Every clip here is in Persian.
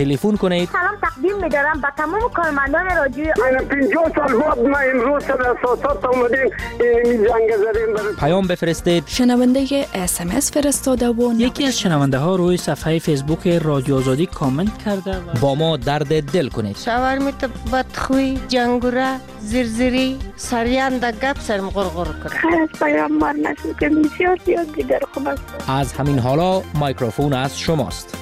تلفن کنید. سلام تقدیم می‌دارم به تمام کارمندان رادیو. من 50 سال بعد ما امروز در اساسات اومدیم این جنگ زدیم. پیام بفرستید. شنونده SMS فرستاده و یکی از شنونده ها روی صفحه فیسبوک رادیو آزادی کامنت کرده و با ما درد دل کنید. شاورمیت بدخوی جنگوره زرزری سریان دا گپ سرم غرغر کنه. خیر از پیام بار نشد که بسیار دیگر خوب است. از همین حالا مایکروفون از شماست.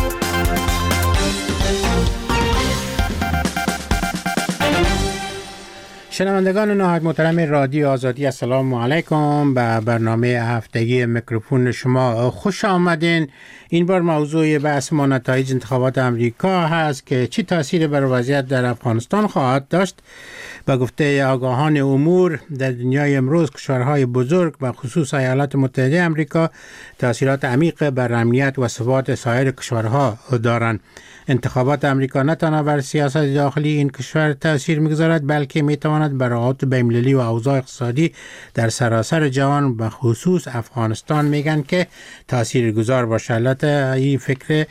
شنوندگان نهایت محترم رادیو آزادی، السلام علیکم. به برنامه هفتگی میکروفون شما خوش آمدین. این بار موضوع بحث ما نتایج انتخابات امریکا هست که چی تاثیر بر وضعیت در افغانستان خواهد داشت. به گفته آگاهان امور در دنیای امروز کشورهای بزرگ و خصوص ایالات متحده امریکا تاثیرات عمیق بر امنیت و ثبات سایر کشورها دارند. انتخابات امریکا نه تنها بر سیاست داخلی این کشور تاثیر میگذارد بلکه میتواند بر روابط بین‌المللی و اوضاع اقتصادی در سراسر جهان به خصوص افغانستان میگن که تاثیرگذار باشه. البته این فکر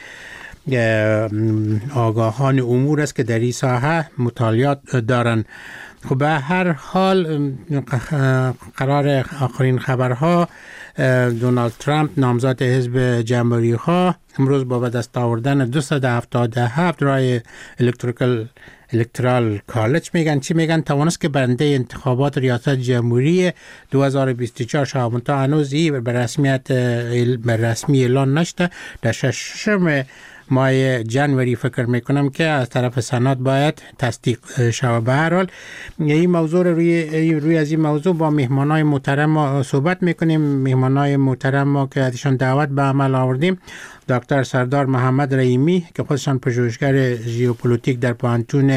آگاهان امور است که در این ساحه مطالعات دارن. خب به هر حال قرار آخرین خبرها دونالد ترامپ نامزد حزب جمهوری ها امروز با دست آوردن 277 رای الکترال کالج میگن چی میگن توانست که برنده انتخابات ریاست جمهوری 2024 شود. تا هنوز این به رسمی اعلان نشده. در 6 ماه جنوری فکر میکنم که از طرف سنات باید تصدیق شود. به هر حال این موضوع روی از این موضوع با مهمانای محترم صحبت میکنیم. مهمانای محترم ما که ازشان دعوت به عمل آوردیم دکتر سردار محمد رحیمی که خودشان پژوهشگر ژئوپلیتیک در پوهنتون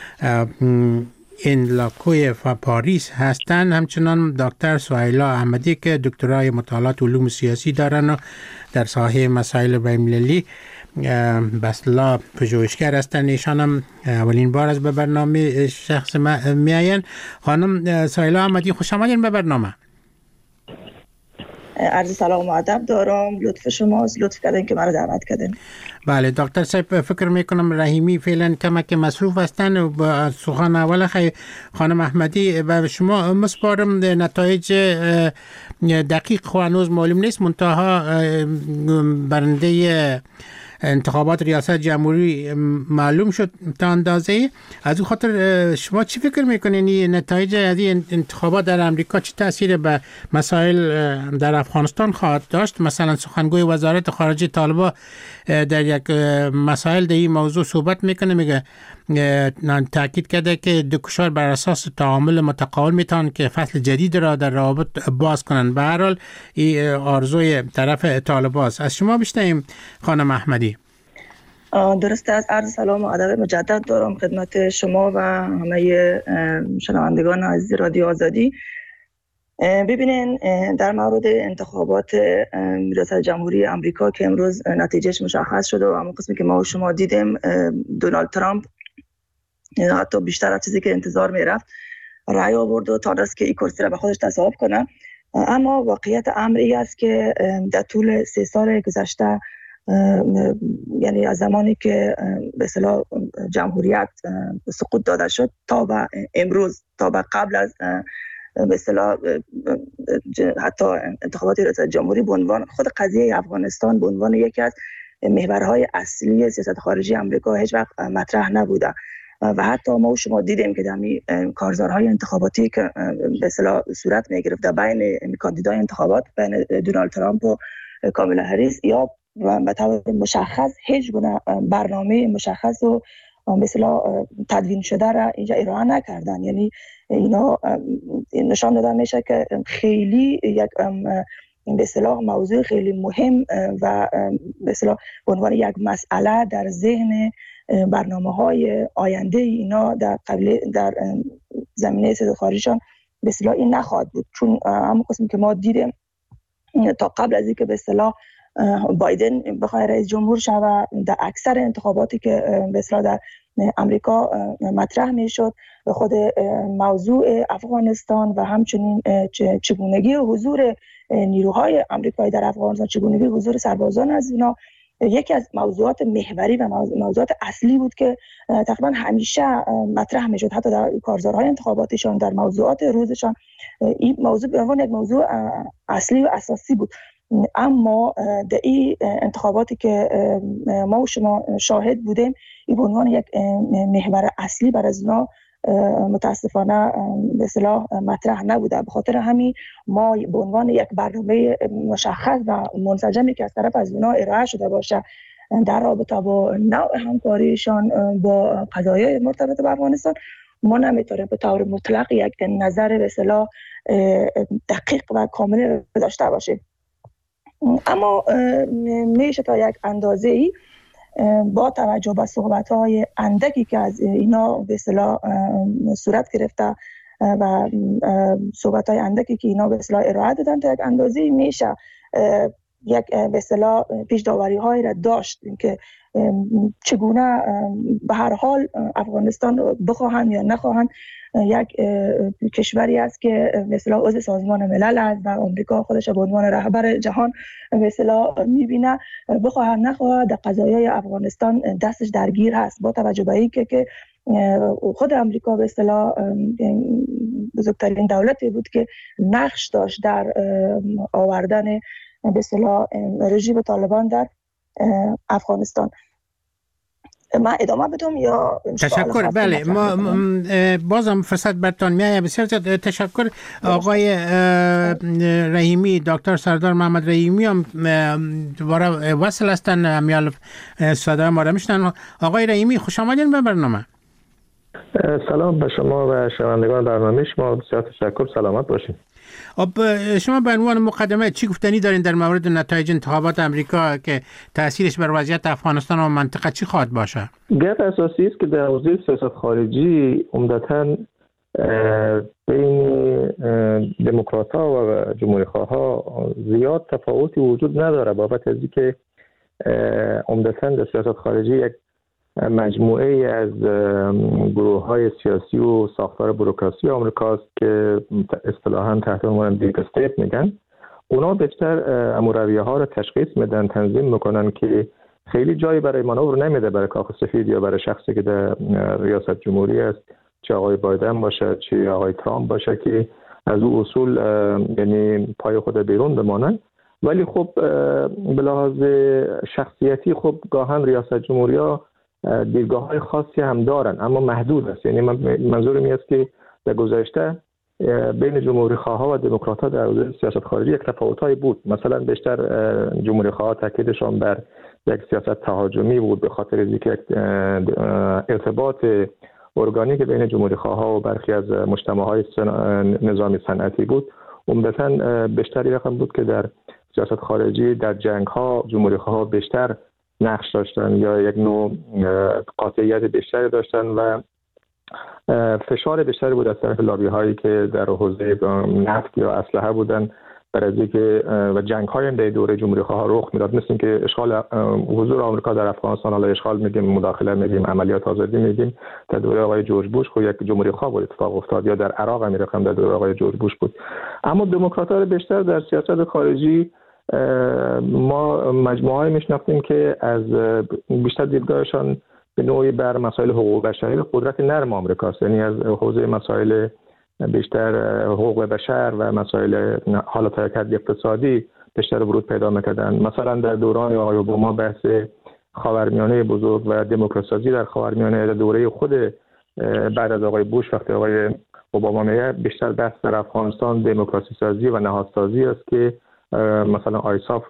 انلاکوی پاریس هستند، همچنان دکتر سهیلا احمدی که دکترای مطالعات علوم سیاسی دارن و در ساحه مسائل بین‌المللی به اصطلاح پژوهشگر هستند. ایشان هم اولین بار از به برنامه شخص میاین. خانم سهیلا احمدی خوش آمدین به برنامه. عرض سلام و ادب دارم. لطف شماست، لطف کردین که مرا دعوت کردین. بله دکتر صاحب فکر میکنم رحیمی فعلا کمک مصروف هستن و با سخن اول خانم احمدی و شما مسپارم نتایج دقیق خو هنوز معلوم نیست، منتها برنده انتخابات ریاست جمهوری معلوم شد تا اندازه. از اون خاطر شما چی فکر میکنین نتایج از این انتخابات در امریکا چه تاثیر به مسائل در افغانستان خواهد داشت؟ مثلا سخنگوی وزارت خارجه طالبان در یک مسائل در این موضوع صحبت میکنه، میگه تاکید کرده که دو کشور بر اساس تعامل متقابل میتونن که فصل جدید را در روابط باز کنن. به هر حال این آرزوی طرف طالبان است. از شما بشنویم خانم احمدی. درسته. از عرض سلام و ادب مجدد دارم خدمت شما و همه شنوندگان عزیز رادیو آزادی. ببینین در مورد انتخابات ریاست جمهوری آمریکا که امروز نتیجهش مشخص شده و همون قسمی که ما و شما دیدیم دونالد ترامپ حتی بیشتر از چیزی که انتظار میرفت رأی آورد و تا دست که این کرسی را به خودش تصاحب کنه. اما واقعیت امر این است که در طول 3 سال گذشته، یعنی از زمانی که به اصطلاح جمهوریت سقوط داده شد تا به امروز، تا به قبل از به اصطلاح حتی انتخابات ریاست جمهوری، به عنوان خود قضیه افغانستان به عنوان یکی از محورهای اصلی سیاست خارجی آمریکا هیچ وقت مطرح نبوده و حتی ما و شما دیدیم که در کارزارهای انتخاباتی که به اصطلاح صورت می‌گرفت بین کاندیدای انتخابات بین دونالد ترامپ و کامالا هریس یا به طور مشخص هیچ گونه برنامه مشخص و به اصطلاح تدوین شده را اینجا ارائه نکردن. یعنی اینا نشان داده میشه که خیلی یک به اصطلاح موضوع خیلی مهم و به اصطلاح به عنوان یک مسئله در ذهن برنامه‌های آینده اینا در زمینه سیاست خارجیشان به اصطلاح این نخواهد بود، چون همون قسمی که ما دیدیم تا قبل از اینکه به اصطلاح بایدن بخواد رئیس جمهور شود در اکثر انتخاباتی که به اصطلاح در امریکا مطرح میشد خود موضوع افغانستان و همچنین چگونگی حضور نیروهای آمریکایی در افغانستان، چگونگی حضور سربازان از اینا یکی از موضوعات محوری و موضوعات اصلی بود که تقریبا همیشه مطرح میشد، حتی در کارزارهای انتخاباتیشان، در موضوعات روزشان. این موضوع به عنوان یک موضوع اصلی و اساسی بود. اما در این انتخاباتی که ما و شما شاهد بودیم، این به عنوان یک محور اصلی بر از اونا متاسفانه به اصطلاح مطرح نبوده. به خاطر همین ما به عنوان یک برنامه مشخص و منسجمی که از طرف از اونا ارائه شده باشه در رابطه با نوع همکاریشان با قضایای مرتبط به افغانستان، ما نمیتونیم به طور مطلق یک نظر به اصطلاح دقیق و کامل داشته باشیم. اما میشه تا یک اندازه‌ای با توجه به صحبت‌های اندکی که از اینا به اصطلاح صورت گرفته و صحبت‌های اندکی که اینا به اصطلاح ارائه دادن، تا یک اندازه‌ای میشه یک به اصطلاح پیش داوری‌هایی را داشت که چگونه به هر حال افغانستان بخواهند یا نخواهند یک کشوری است که به اصطلاح عضو سازمان ملل است و آمریکا خودش به عنوان رهبر جهان به اصطلاح می‌بینه، بخواه نخواه در قضایای افغانستان دستش درگیر هست، با توجه به اینکه که خود آمریکا به اصطلاح بزرگترین دولتی بود که نقش داشت در آوردن به اصطلاح رژیم طالبان در افغانستان. من ادامه بدم یا تشکر؟ بله، ما بازم فرصت برتان میایه. بسیار زیاد تشکر. آقای رحیمی، دکتر سردار محمد رحیمی هم دوباره وصل هستن، امیال صدای ما را میشنن. آقای رحیمی خوش آمدین به برنامه. سلام به شما و شنوندگان برنامه شما، بسیار تشکر، سلامت باشین. شما به عنوان مقدمه چی گفتنی دارین در مورد نتایج انتخابات امریکا که تأثیرش بر وضعیت افغانستان و منطقه چی خواهد باشه؟ گپ اساسی است که در حوزه سیاست خارجی عمدتاً بین دموکرات‌ها و جمهوری‌خواها زیاد تفاوتی وجود نداره، بابت از اینکه عمدتاً در سیاست خارجی یک مجموعه ای از گروه‌های سیاسی و ساختار بوروکراسی آمریکاست که اصطلاحاً تحت عنوان دیپ استیت میگن. اونا بیشتر امورویه‌ها رو تشخیص میدن، تنظیم میکنن که خیلی جایی برای مانور نمیده برای کاخ سفید یا برای شخصی که در ریاست جمهوری است، چه آقای بایدن باشه چه آقای ترامپ باشه، که از او اصول یعنی پای خود بیرون بمانن. ولی خب به لحاظ شخصیتی خب گاهن ریاست جمهوری‌ها دیدگاه‌های خاصی هم دارن، اما محدود است. یعنی منظورم این است که در گذشته بین جمهوری‌خواها و دموکرات‌ها در حوزه سیاست خارجی یک تفاوت‌هایی بود. مثلا بیشتر جمهوری‌خواها تاکیدشان بر یک سیاست تهاجمی بود، به خاطر اینکه ارتباط ارگانیک بین جمهوری‌خواها و برخی از مجتمع‌های نظامی صنعتی بود. عمدتاً بیشتر رقم بود که در سیاست خارجی در جنگ‌ها جمهوری‌خواها بیشتر نقش داشتن یا یک نوع قاطعیت بیشتری داشتن و فشار بیشتری بود از طرف لابی هایی که در حوزه نفت یا اسلحه بودن برای اینکه و جنگ های هم در دوره جمهوری خواه رخ میداد، مثل اینکه اشغال حضور آمریکا در افغانستان، حالا اشغال میگیم، مداخله میگیم، عملیات آزادی میگیم، در دوره آقای جورج بوش خب یک جمهوری خواه بود اتفاق افتاد، یا در عراق هم رقم در دوره آقای جورج بوش بود. اما دموکرات‌ها بیشتر در سیاست خارجی ما مجموعه‌ای میشناختیم که از بیشتر دیدگاهشان به نوعی بر مسائل حقوق بشری و قدرت نرم آمریکاست، یعنی از حوزه مسائل بیشتر حقوق بشر و مسائل حالت حرکت اقتصادی بیشتر ورود پیدا می‌کردن. مثلا در دوران آقای اوباما بحث خاورمیانه بزرگ و دموکراسی‌سازی در خاورمیانه، در دوره خود بعد از آقای بوش وقتی آقای اوباما میاد بیشتر بحث در افغانستان دموکراسی سازی و نهادسازی است که مثلا آیساف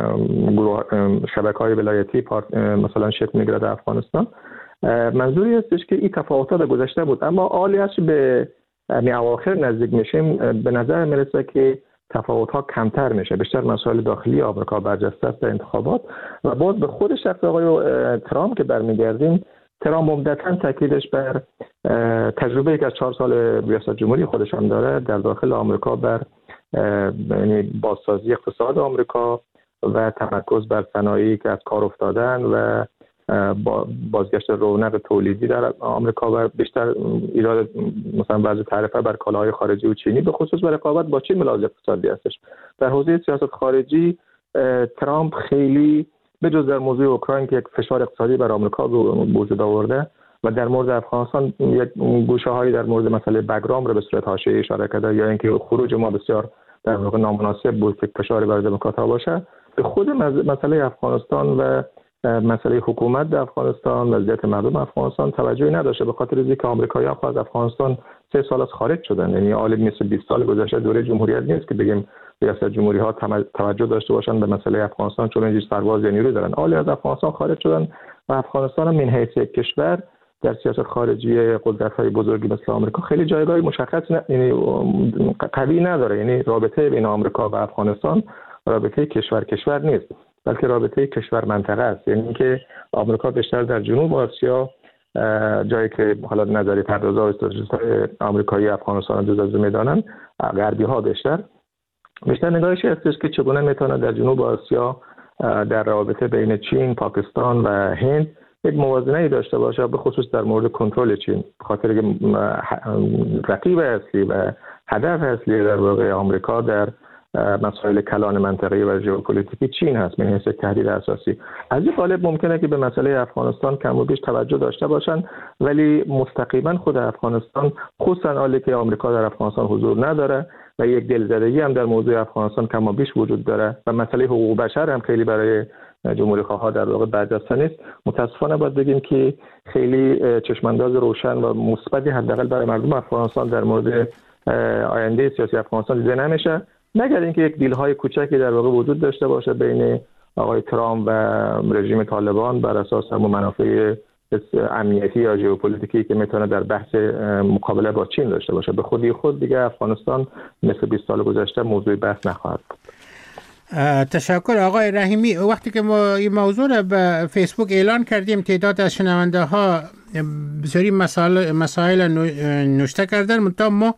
شبکه‌های ولایتی مثلا شکل می‌گیره در افغانستان. منظوری هستش که این تفاوت‌ها در گذشته بود، اما حالی هست به اواخر نزدیک میشیم به نظر میرسه که تفاوت‌ها کمتر میشه، بیشتر مسائل داخلی آمریکا برجسته است در انتخابات. و باز به خود شخص آقای ترامپ که برمیگردیم، ترامپ عمدتاً تاکیدش بر تجربه‌ای که از 4 سال ریاست جمهوری خودش هم داره در داخل آمریکا بر یعنی بازسازی اقتصاد آمریکا و تمرکز بر صنایعی که از کار افتادن و بازگشت رونق تولیدی در آمریکا و بیشتر ایراد مثلا بعضی تعرفه بر کالاهای خارجی و چینی به خصوص بر رقابت با چین ملاحظه اقتصادی هستش. در حوزه سیاست خارجی ترامپ خیلی به جز در موضوع اوکراین که یک فشار اقتصادی بر آمریکا وجود آورده و در مورد افغانستان یک گوشه‌هایی در مورد مسئله بگرام را به صورت حاشیه‌ای اشاره کرده یا اینکه خروج ما بسیار در واقع نامناسب بود که فشاری بر دموکرات‌ها باشه. به خود مسئله افغانستان و مسئله حکومت در افغانستان، وضعیت مردم افغانستان توجهی نداشته، به خاطر اینکه آمریکایی‌ها از افغانستان 3 سال از خارج شدن. یعنی حالا مثل 20 سال گذشته دوره جمهوریت نیست که بگیم ریاست جمهوری‌ها توجه داشته باشن به مسئله افغانستان چون اینجا سرباز یا نیرو دارن. حالا از افغانستان خارج شدن و افغانستان من حیث یک کشور در سیاست خارجی قدرت‌های بزرگی مثل آمریکا خیلی جایگاه مشخص یعنی قوی نداره. یعنی رابطه بین آمریکا و افغانستان رابطه کشور نیست، بلکه رابطه کشور منطقه است. یعنی که آمریکا بیشتر در جنوب آسیا، جایی که حالا نظری پردازا و استراتژیست‌های آمریکایی افغانستان رو جزو می‌دانند، غربی‌ها بیشتر نگاهش هستش که چگونه میتونه در جنوب آسیا در رابطه بین چین، پاکستان و هند یک موازنه‌ای داشته باشه، به خصوص در مورد کنترل چین، به خاطر که رقیب اصلی و هدف اصلی در واقع آمریکا در مسائل کلان منطقه‌ای و ژئوپلیتیکی چین هست، من حیث تهدید اساسی. از این قالب ممکنه که به مسئله افغانستان کم و بیش توجه داشته باشن، ولی مستقیما خود افغانستان، خصوصا حالی که آمریکا در افغانستان حضور نداره و یک دلزدگی هم در موضوع افغانستان کم و بیش وجود داره و مسئله حقوق بشر هم خیلی برای جمهوری خواه در واقع برجسته نیست. متاسفانه باید بگیم که خیلی چشمانداز روشن و مثبتی حداقل برای مردم افغانستان در مورد آینده سیاسی افغانستان دیده نمیشه، مگر اینکه یک دیل‌های کوچکی در واقع وجود داشته باشه بین آقای ترامپ و رژیم طالبان بر اساس منافع امنیتی یا ژئوپلیتیکی که میتونه در بحث مقابله با چین داشته باشه. به خود دیگه افغانستان مثل 20 سال گذشته موضوع بحث نخواهد بود. تشکر آقای رحیمی. وقتی که ما این موضوع را به فیسبوک اعلان کردیم، تعداد از شنونده ها بسیاری مسائل نوشته کردن، منتها ما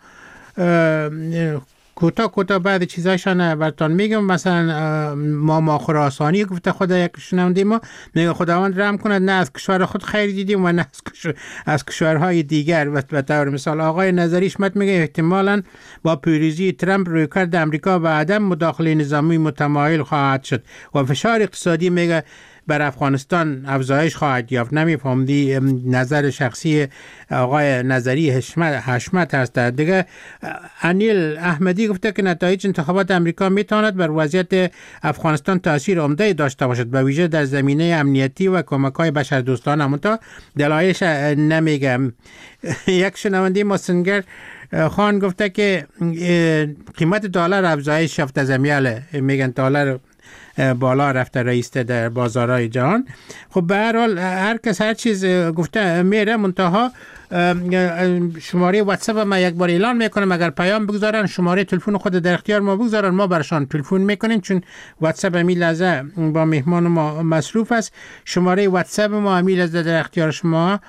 کوتاه بعد چیزایشان براتون میگم. مثلا ما خراسانی گفته خدا یک شنونده ما میگه خداوند رحم کند، نه از کشور خود خیر دیدیم و نه از کشورهای دیگر. و به طور مثال آقای نظری شمت میگه احتمالاً با پیروزی ترامپ رویکرد امریکا و عدم مداخله نظامی متمایل خواهد شد و فشار اقتصادی میگه بر افغانستان افزایش خواهد یافت. نمیفهمدی نظر شخصی آقای نظری حشمت هست. دیگه انیل احمدی گفته که نتایج انتخابات امریکا میتواند بر وضعیت افغانستان تاثیر عمده داشته باشد، به ویژه در زمینه امنیتی و کمک‌های بشردوستانه. اما دلایلش نمیگم. یک شنونده مسنگر خان گفته که قیمت دلار افزایش یافته، زمیاله میگن دلار بالا رفته رئیسته در بازارهای جهان. خب به هر حال هر کس هر چیز گفته میره، منتها شماره واتساپ ما یک بار اعلان میکنم، اگر پیام بگذارن شماره تلفن خود در اختیار ما بگذارن، ما برشان تلفن میکنیم، چون واتساپ همین لحظه با مهمان ما مصروف است. شماره واتساپ ما همین لحظه در اختیار شما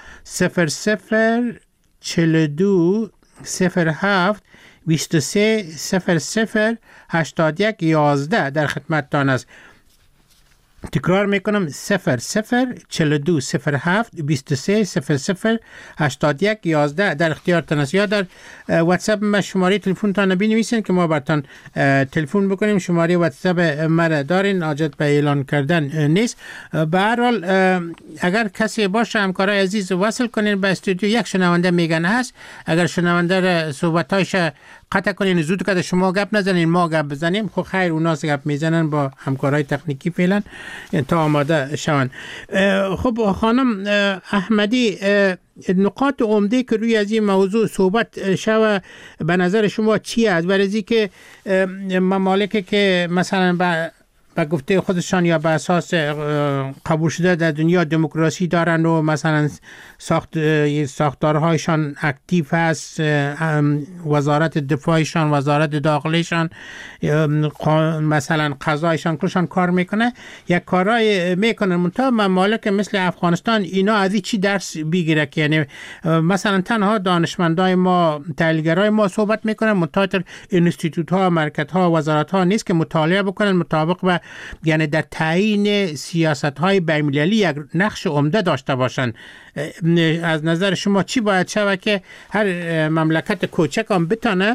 0042 07 23 00 81 11 در خدمتتان است. تکرار میکنم 0042 07 23 00 81 11 در اختیارتان است. یا در واتساپ ما شماره تلفن تان بنویسین که ما براتون تلفن بکنیم. شماره واتساپ ما دارین، حاجت به اعلان کردن نیست. به هر حال اگر کسی باشه همکارای عزیز وصل کنین به استودیو. یک شنونده میگن هست، اگر شنونده صحبتایش قطع کنین زود که شما گپ نزنین ما گپ بزنیم. خب خیر، اونا گپ میزنن با همکارای تکنیکی فعلا تا آماده شون. خب خانم احمدی، نقاط عمده که روی از این موضوع صحبت شوه به نظر شما چی است؟ برای که ممالکی که مثلا به گفته خودشان یا به اساس قبول شده در دنیا دموکراسی دارن و مثلا ساختارهایشان اکتیو هست، وزارت دفاعشان، وزارت داخلیشان، مثلا قضایشان کلشان کار میکنه، یک کارای میکنن. منتها ممالک مثل افغانستان اینا از چی درس بگیره که یعنی مثلا تنها دانشمندای ما، تحلیلگرای ما صحبت میکنن، منتها اینستیتوت ها، مرکز ها، وزارت ها نیست که مطالعه بکنن مطابق به یعنی در تعیین سیاست های بین‌المللی یک نقش عمده داشته باشن. از نظر شما چی باید شود که هر مملکت کوچک هم بتونه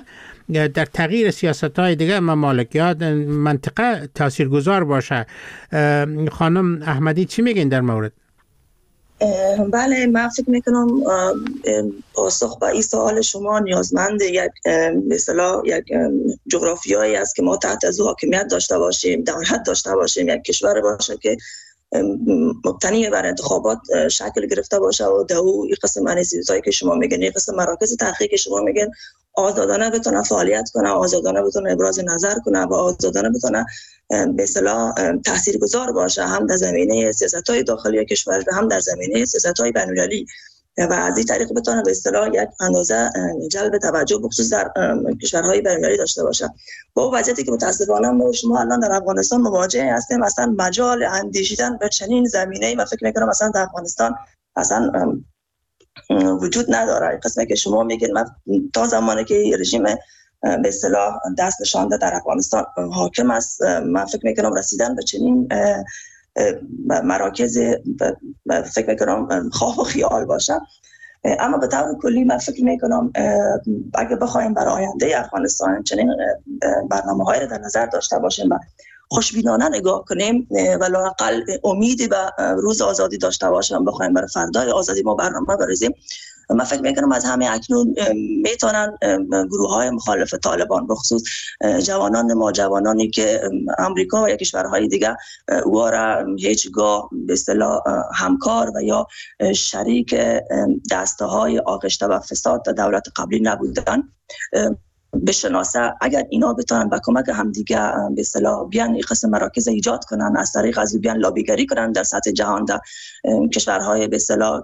در تغییر سیاست‌های دیگه ممالک یا منطقه تاثیرگذار باشه. خانم احمدی چی میگین در مورد؟ بله، من فکر میکنم پاسخ به این سوال شما نیازمند یک به اصطلاح یک جغرافیایی است که ما تحت از حاکمیت داشته باشیم، دولت داشته باشیم، یک کشور باشه که مبتنی بر انتخابات شکل گرفته باشه و در این قسم انیسیزایی که شما میگن، این قسم مراکز تحقیق که شما میگن آزادانه بتونه فعالیت کنه، آزادانه بتونه ابراز نظر کنه و آزادانه بتونه به اصطلاح تاثیرگذار باشه، هم در زمینه سیاست‌های داخلی کشور و هم در زمینه سیاست‌های بین‌المللی، و از این طریق بتونه به اصطلاح یک اندازه جلب توجه بخصوص در کشورهای بین‌المللی داشته باشه. با وضعیتی که متاسفانه ما شما الان در افغانستان مواجه هستیم، اصلا مجال اندیشیدن به چنین زمینه‌ای و فکر می‌کنم اصلا در افغانستان اصلا وجود نداره. قسمی که شما میگین من تا زمانی که رژیم به اصطلاح دست نشانده در افغانستان حاکم است، من فکر میکنم رسیدن به چنین مراکز فکر میکنم خواه و خیال باشه. اما به طور کلی من فکر میکنم اگه بخوایم برای آینده افغانستان چنین برنامه‌هایی را در نظر داشته باشیم و خوشبینانه نگاه کنیم و لااقل امیدی به روز آزادی داشته باشیم، بخوایم برای فردای آزادی ما برنامه بریزیم، من فکر میکنم از همه اکنون میتونن گروه های مخالف طالبان بخصوص جوانان ما، جوانانی که امریکا و یا کشورهای دیگه او را هیچگاه به اصطلاح همکار و یا شریک دسته های آغشته و فساد دولت قبلی نبودن بشناسه. اگر اینا بتونن با کمک همدیگه به اصطلاح بیان این قسم مراکز ایجاد کنن، از طریق از بیان لابیگری کنن در سطح جهان، در کشورهای به اصطلاح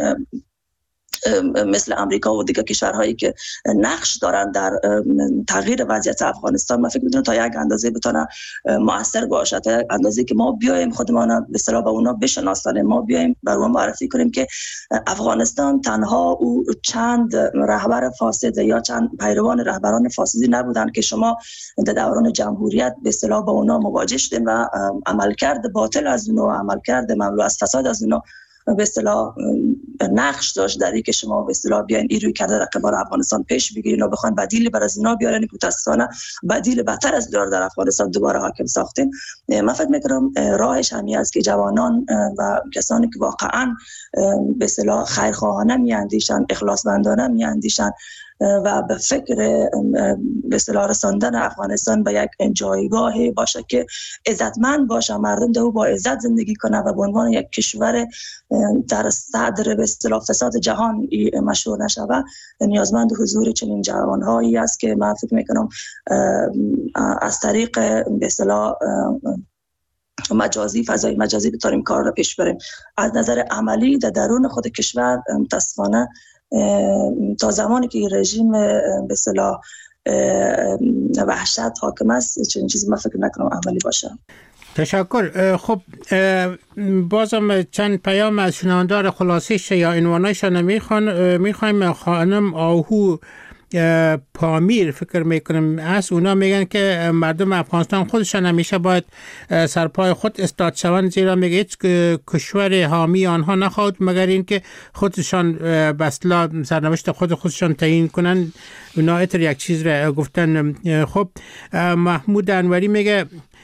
مثل امریکا و دیگر کشورهایی که نقش دارن در تغییر وضعیت افغانستان، من فکر می‌کنم تا یک اندازه بتونه مؤثر باشه، تا یک اندازه که ما بیایم خودمان به اصطلاح با اونا بشناسانیم، ما بیایم برام معرفی کنیم که افغانستان تنها او چند رهبر فاسد یا چند پیروان رهبران فاسدی نبودن که شما در دوران جمهوریت به اصطلاح با اونا مواجه شدیم و عملکرد باطل از اونا، عملکرد مملو از فساد از اونا به اصطلاح نقش داشت در اینکه شما به اصطلاح بیاین این روی کرده رقبار افغانستان پیش بگیرین و بخواین بدیل بر از اینا بیارن، که متأسفانه بدیل بدتر از در افغانستان دوباره حاکم ساختیم. من فکر می‌کنم راهش همین است که جوانان و کسانی که واقعاً به اصطلاح خیرخواهانه میاندیشن، اخلاصمندانه میاندیشن و به فکر به اصطلاح رساندن افغانستان به یک جایگاهی باشه که عزتمند باشه، مردم در او با عزت زندگی کنه و به عنوان یک کشور در صدر به اصطلاح فساد جهان مشهور نشه، نیازمند حضور چنین جوانهایی است که من فکر میکنم از طریق به اصطلاح مجازی، فضای مجازی بتونیم کار را پیش بریم. از نظر عملی در درون خود کشور متاسفانه تا زمانی که رژیم به اصطلاح وحشت حاکم است چنین چیزی من فکر نکنم عملی باشه. تشکر. خب بازم چند پیام از شنوندار خلاصیش یا عنوانایشان میخوایم. خانم آهو پامیر فکر میکنم از اونا میگن که مردم افغانستان خودشان همیشه باید سرپای خود استاد شوند، زیرا میگه هیچ کشور حامی آنها نخواهد مگر اینکه خودشان به اصطلاح سرنوشت خودشان تعیین کنن. اونا اتر یک چیز را گفتن. خب محمود انوری میگه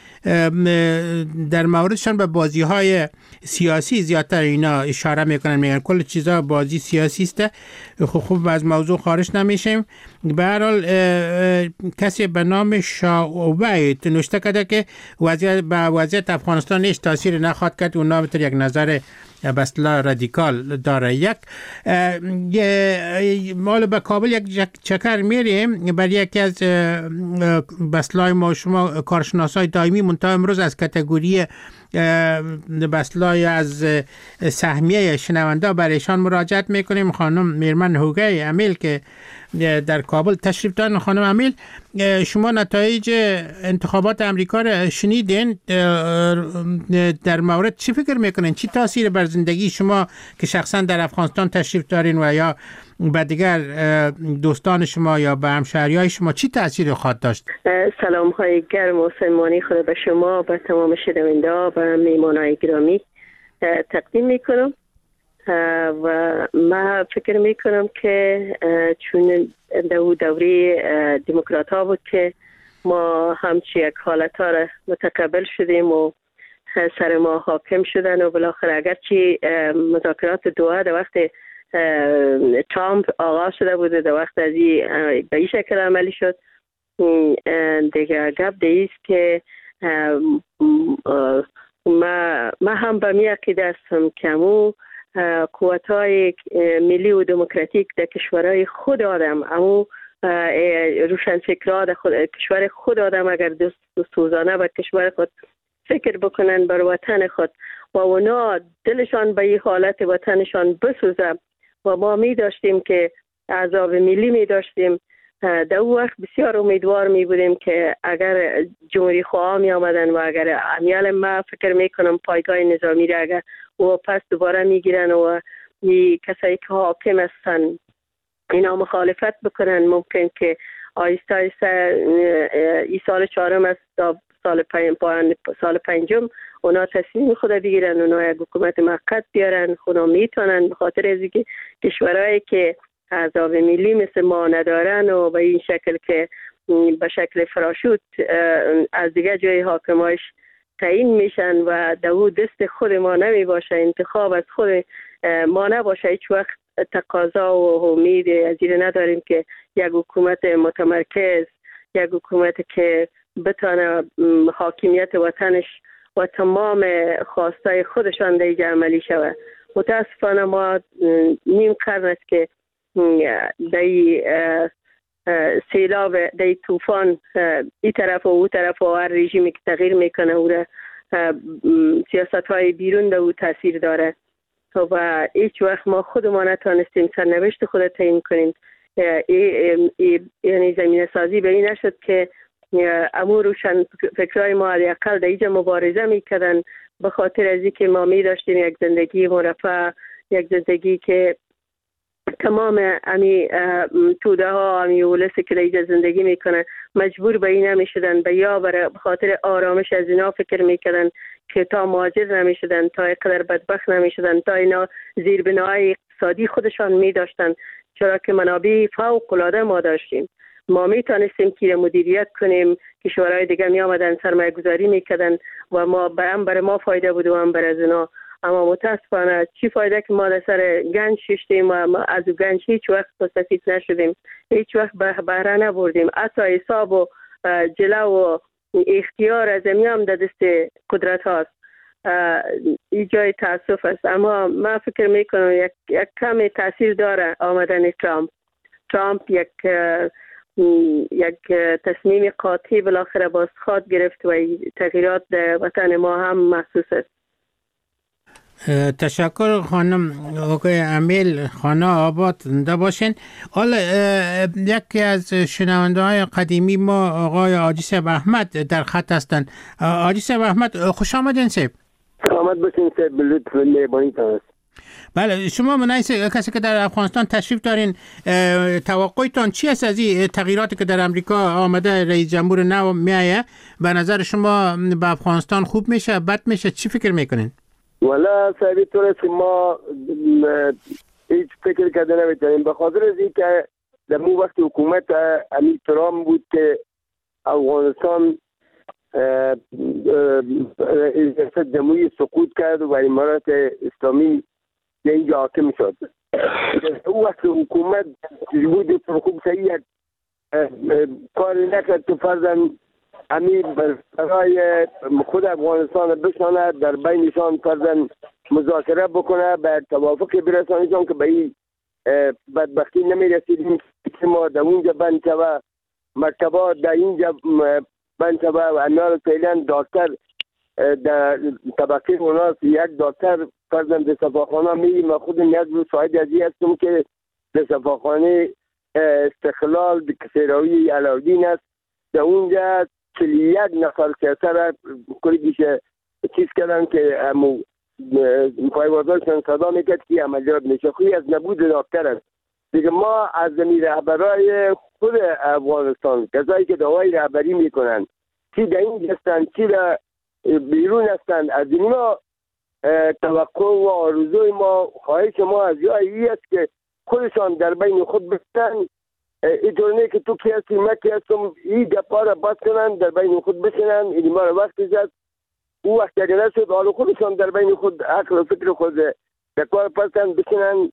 در موردشان به بازی‌های سیاسی زیادتر اینا اشاره میکنن، میگن کل چیزا بازی سیاسی است. خوب از موضوع خارج نمیشیم. به هر حال کسی به نام شاوبیت نوشته کرده که وضعیت افغانستان هیچ تاثیر نخواهد کرد، اونا به یک نظر بسلا رادیکال داره. یک مال به کابل یک چکر میریم برای یکی از بسلای ما شما کارشناسای دائمی منتها امروز از کاتگوری بسلای از سهمیه شنونده برایشان مراجعت میکنیم. خانم میرمن هوگه امیل که در کابل تشریف دارن. خانم امیل، شما نتایج انتخابات امریکا را شنیدین، در مورد چی فکر میکنین؟ چی تاثیر بر زندگی شما که شخصا در افغانستان تشریف دارین و یا به دیگر دوستان شما یا به همشهریای شما چی تاثیر خواهد داشت؟ سلام های گرم و سلمانی خدا به شما، به تمام شنونده و میهمانای گرامی تقدیم میکنم. و من فکر میکنم که چون دوره دموکرات ها بود که ما همچی یک حالت ها را متقبل شدیم و سر ما حاکم شدن و بالاخره اگرچه مذاکرات دوحه در وقت ترامپ آغاز شده بوده، در وقت از به این شکل عملی شد، دیگه گپ دیست که ما هم به می عقیده هستم که امو قوت‌های ملی و دموکراتیک در کشورهای خود آدم، امو روشنفکرها در کشور خود آدم اگر دوستوزانه به کشور خود فکر بکنن بر وطن خود و اونا دلشان به این حالت وطنشان بسوزه و ما می داشتیم که احزاب ملی می داشتیم، در اون وقت بسیار امیدوار می بودیم که اگر جمهوری خواه می آمدن و اگر امیال ما فکر می کنم پایگاه نظامی را اگر و پس دوباره می گیرن و کسایی که حاکم هستن اینا مخالفت بکنن، ممکن که آیسته آیسته ای سال چهارم است تا سال پنجم اونا تصمیم خود بگیرن، اونا یک حکومت موقت بیارن، اونا میتونن به خاطر از اینکه کشورهایی که احزاب ملی مثل ما ندارن و به این شکل که به شکل فراشوت از دیگه جای حاکمایش تعیین میشن و دو دست خود ما نمی باشه، انتخاب از خود ما نباشه، هیچ وقت تقاضا و امید از این نداریم که یک حکومت متمرکز، یک حکومت که بتانه حاکمیت وطنش و تمام خواستای خودشان دیگه عملی شود. متاسفانه ما نیم قرن است که دی سیلاب، دی طوفان ای طرف و او طرف و هر رژیمی که تغییر میکنه او سیاست های بیرون ده او تاثیر داره و هیچ وقت ما خودمان نتانستیم سرنوشت خود تعیین کنیم. یعنی زمینه سازی به این نشد که امور روشن فکرهای ما اقل در اینجا مبارزه میکردن به خاطر از اینکه ما می داشتیم یک زندگی مرفه، یک زندگی که تمام امی توده ها امی اولسی که در اینجا زندگی میکنن مجبور به این نمی شدن به یا به خاطر آرامش از اینا فکر میکردن که تا مهاجر نمی شدن، تا اینقدر بدبخت نمی شدن، تا اینا زیربناهای اقتصادی خودشان می داشتن، چرا که منابع فوق العاده ما داشتیم. ما می تانستیم که مدیریت کنیم، کشورهای دیگه می آمدن سرمایه گذاری می کردن و ما برای ما فایده بود و هم برای از اونا. اما متاسفانه چی فایده که ما در سر گنج ششتیم و ما از گنج هیچ وقت مستفید نشدیم، هیچ وقت بهره نبردیم. حتی حساب و جلو و اختیار از هم در دست قدرت هاست. این جای تاسف است. اما من فکر می کنم یک کم تاثیر داره آمدن ترامپ یک تصمیم قاطع بالاخره باز خواد گرفت و تغییرات در وطن ما هم محسوس است. تشکر خانم. آقای امیل خانه آباد زنده باشین. حالا یکی از شنونده های قدیمی ما آقای حاجی صاحب احمد در خط هستند. حاجی صاحب احمد خوش آمدین صاحب. آمد باشین صاحب، به لطف مهربانیتان است. بله، شما منایسه کسی که در افغانستان تشریف دارین، توقعتان چی است از این تغییراتی که در امریکا آمده، رئیس جمهور نو میایه؟ به نظر شما به افغانستان خوب میشه، بد میشه؟ چی فکر میکنین؟ والا صاحبی طور است که ما هیچ فکر کرده نمیتونیم، به خاطر از این که در مو وقت حکومت امیر ترامپ بود که افغانستان ریاست جمهوری سقوط کرد و امارات اسلامی اینجا حاکم شد. او وقت حکومت بود خوب صحیح کاری نکرد که فرضاً امیر برای خود افغانستان بشاند، در بینشان فرضاً مذاکره بکنه، به توافق برسانیشان که به این بدبختی نمی رسیدیم که ما در اونجا بند شوه، مکتبا در اینجا بند شوه و امیال فعلا دکتر در طبقه اوناست، یک دکتر فرضاً در شفاخانه میریم و خود نیاز رو شاهد ازی هستم که در شفاخانه استقلال کسیراوی علاودین است، در اونجا 41 نفر سیاسر کلی بیشه چیز کردن که همو پایوازاشون صدا میکرد که عملیات نشخی از نبود دکتر است. دیگه ما از زمین رهبرای خود افغانستان کسایی که دعای رهبری میکنن چی در این هستن چی در بیرون هستن، از اینا توقع و آرزوی ما، خواهش ما از جایی است که خودشان در بین خود بشن. اینطور نه که تو کی هستی من کی هستم، این گپا را باز کنن، در بین خود بشنن. این ما را وقتی زد او وقت اگر نشد حالا خودشان در بین خود عقل و فکر خود در کار پستن بشنن،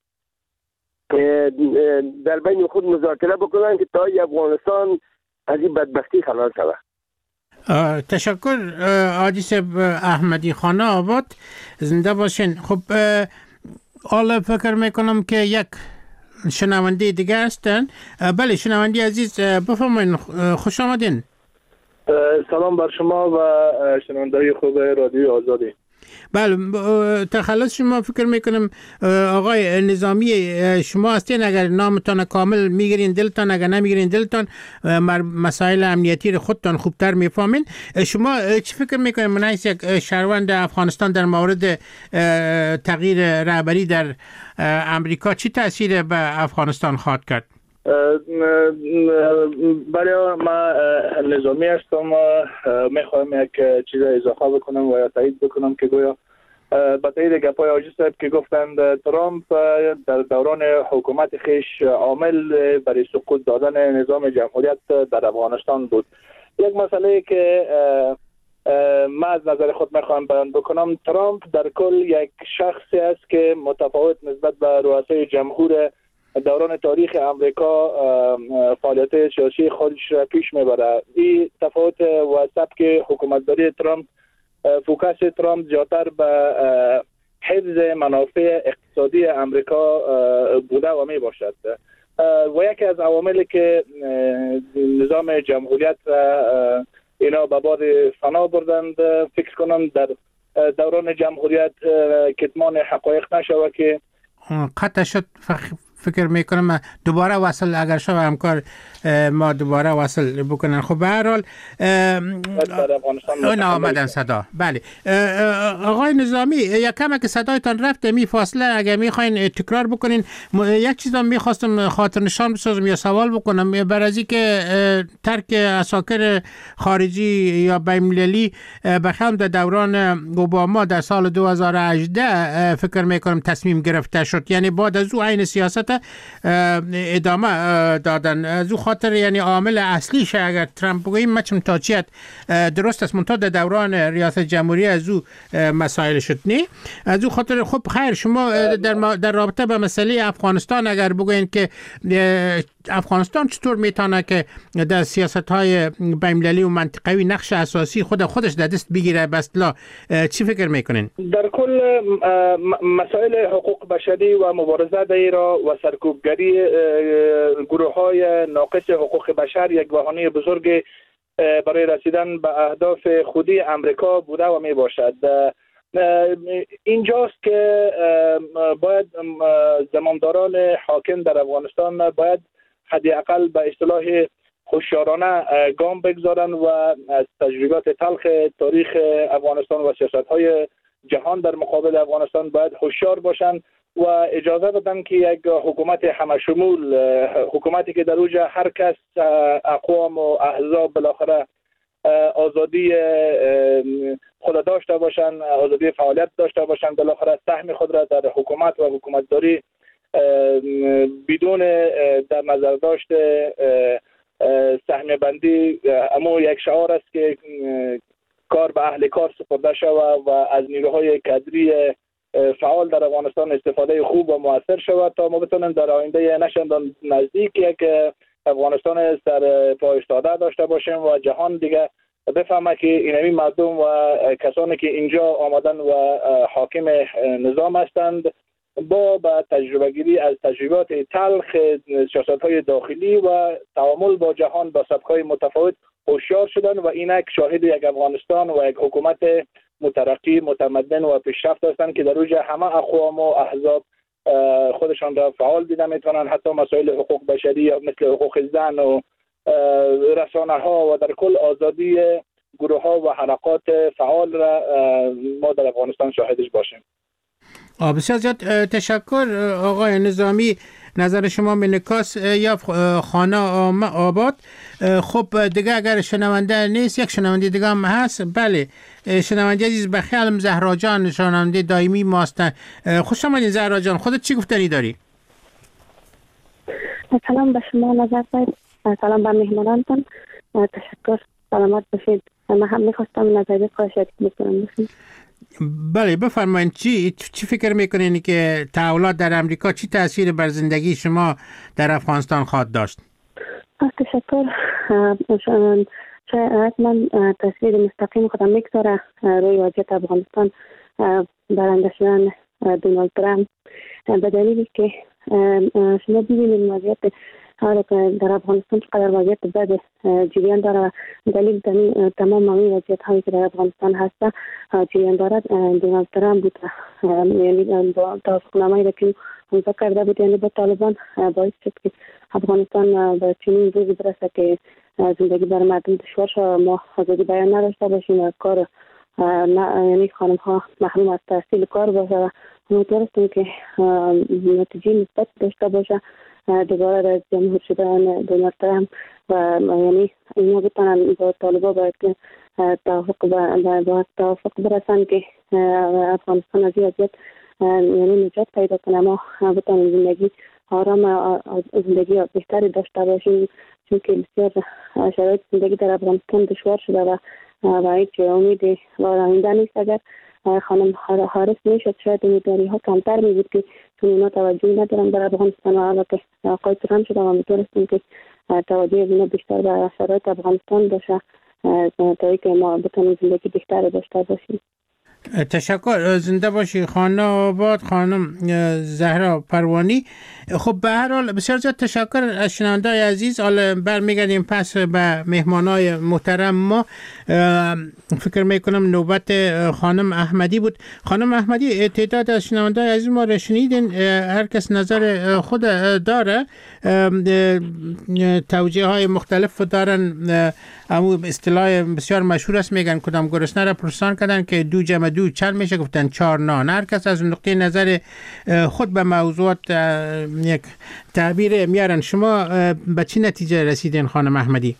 در بین خود مذاکره بکنن که تا افغانستان از این بدبختی خلاص شود. تشکر حاجی صاحب احمدی خانه آباد، زنده باشین. خب حالا فکر میکنم که یک شنونده دیگه هستن. بله شنونده عزیز بفرمایید، خوش آمدین. سلام بر شما و شنونده‌های خوب رادیو آزادی. بله تخلص شما فکر میکنم آقای نظامی شما هستین، اگر نامتان کامل میگیرین دلتان، اگر نمیگیرین دلتان مسائل امنیتی رو خودتان خوبتر میفهمین. شما چی فکر میکنین من حیث یک شهروند افغانستان در مورد تغییر رهبری در امریکا چی تاثیر به افغانستان خواهد کرد؟ بله من نظامی هستم. میخوایم یک چیز اضافه بکنم و یا تایید بکنم که گویا با تایید گپای حاجی صاحب که گفتند ترامپ در دوران حکومت خیش عامل برای سقوط دادن نظام جمهوریت در افغانستان بود. یک مسئله که من از نظر خود میخوام بیان بکنم، ترامپ در کل یک شخصی است که متفاوت نسبت به رؤسای جمهور دوران تاریخ امریکا فعالیت سیاسی خودش را پیش میبره. این تفاوت و سبک حکومتداری ترامپ، فوکس ترامپ زیادتر به حفظ منافع اقتصادی امریکا بوده و می باشد و یکی از عواملی که نظام جمهوریت اینا به باد فنا بردند، فکر کنم در دوران جمهوریت کتمان حقایق نشود که قطع شد. فکر میکنم دوباره وصل اگر شما همکار ما دوباره وصل بکنن. خب به هر حال اون آمدن صدا. بله آقای نظامی یک کم که صدایتان رفته می فاصله اگر میخواین تکرار بکنین. یک چیز هم میخواستم خاطر نشان بسازم یا سوال بکنم بر از که ترک عساکر خارجی یا بین‌المللی بخوام در دوران اوباما در سال 2018 فکر میکنم تصمیم گرفته شد، یعنی بعد از او عین سیاست ادامه دادن. از او خاطر یعنی عامل اصلیش اگر ترامپ بگوییم مچم تاچیت درست است، منتها در دوران ریاست جمهوری از او مسائل شد نه از او خاطر. خب خیر شما در رابطه با مسئله افغانستان اگر بگوین که افغانستان چطور میتونه که در سیاست‌های بین‌المللی و منطقوی نقش اساسی خودش در دست بگیره به اصطلاح چی فکر میکنین؟ در کل مسائل حقوق بشری و مبارزه در را و سرکوبگری گروه‌های ناقص حقوق بشر یک بهانه بزرگ برای رسیدن به اهداف خودی امریکا بوده و می باشد. اینجاست که باید زمامداران حاکم در افغانستان باید حداقل به اصطلاح هوشیارانه گام بگذارن و از تجربیات تلخ تاریخ افغانستان و سیاست‌های جهان در مقابل افغانستان باید هوشیار باشن و اجازه بدن که یک حکومت همشمول، حکومتی که در اوج هر کس، اقوام و احزاب بالاخره آزادی خود داشته باشن، آزادی فعالیت داشته باشن، بالاخره سهم خود را در حکومت و حکومتداری بدون در نظر داشته سهم بندی اما یک شعار است که کار به اهل کار سپرده شود و از نیروهای کادری فعال در افغانستان استفاده خوب و مؤثر شود تا ما بتونیم در آینده نشندان نزدیک یک افغانستان سر پا ایستاده داشته باشیم و جهان دیگه بفهمه که اینمی مردم و کسانی که اینجا آمدن و حاکم نظام هستند با تجربه گیری از تجربیات تلخ سیاست‌های داخلی و تعامل با جهان با سبک‌های متفاوت هوشیار شدن و اینک شاهد یک افغانستان و یک حکومت مترقی، متمدن و پیشرفت هستند که در اوج همه اقوام و احزاب خودشان را فعال دیده میتونن. حتی مسائل حقوق بشری مثل حقوق زن و رسانه ها و در کل آزادی گروه ها و حرکات فعال را ما در افغانستان شاهدش باشیم. بسیار زیاد تشکر آقای نظامی. نظر شما منکاس یا خانه آباد. خب دیگه اگر شنونده نیست، یک شنونده دیگه هم هست. بله شنونده عزیز، بخیالم زهرا جان شنونده دائمی ماستن. خوش آمدین زهرا جان، خودت چی گفتنی داری؟ سلام به شما نظر باید، سلام به مهمانانتان، تشکر، سلامت باشید. من هم میخواستم نظری خواهشات میکنم. بله بفرمایید، چی فکر میکنین که تحولات در امریکا چی تأثیر بر زندگی شما در افغانستان خواهد داشت؟ تشکر. شاید من تأثیر مستقیم خودم میگذاره روی وضعیت افغانستان برنده شدن دونالد ترامپ، به دلیلی که شما ببینید وضعیت در افغانستان چقدر وضعیت بد جریان داره. دلیل تمام این وضعیت هایی که در افغانستان هست جریان دارد دونالد ترامپ بود. یعنی توافقنامه‌ای را که امضا کرده بود یعنی با طالبان باعث شد که افغانستان به چنین روزی برسه که زندگی برای مردم دشوار شد، ما آزادی بیان نداشته باشیم، کار یعنی خانم ها محروم از تحصیل کار باشه. امیدوار هستیم که نتیجه مثبت داشته باشه دوباره در جمهور شدن دونالد ترامپ و یعنی اینا بتونن با طالبان باید که توافق برسن که افغانستان از وضعیت یعنی نجات پیدا کنه، ما بتونن زندگی آرام زندگی بهتری داشته باشیم، چون که بسیار شرایط زندگی در افغانستان دشوار شده و هیچ امید و آینده نیست. اگر خانم حارس میشد شاید امیدواری ها کمتر می بود که چون اونا توجهی ندارن در افغانستان و حالا که آقای ترامپ شده و میتونستیم که توجه اونا بیشتر به شرایط افغانستان باشه تا که ما بتونیم زندگی بهتری داشته باشیم. تشکر، زنده باشی خانم آباد، خانم زهرا پروانی. خب به هر حال بسیار زیاد تشکر از شنونده‌های عزیز. حالا برمیگردیم پس به مهمانای محترم ما. فکر میکنم نوبت خانم احمدی بود. خانم احمدی، تعداد از شنونده‌های عزیز ما را شنیدین، هر کس نظر خود داره، توجیه های مختلف دارن. اما اصطلاح بسیار مشهور است، میگن کدام گرسنه را پرسان کردن که دو جمع دو چند میشه، گفتن 4 نان. هر کس از نقطه نظر خود به موضوعات یک تعبیر میارن. شما به چی نتیجه رسیدین خانم احمدی؟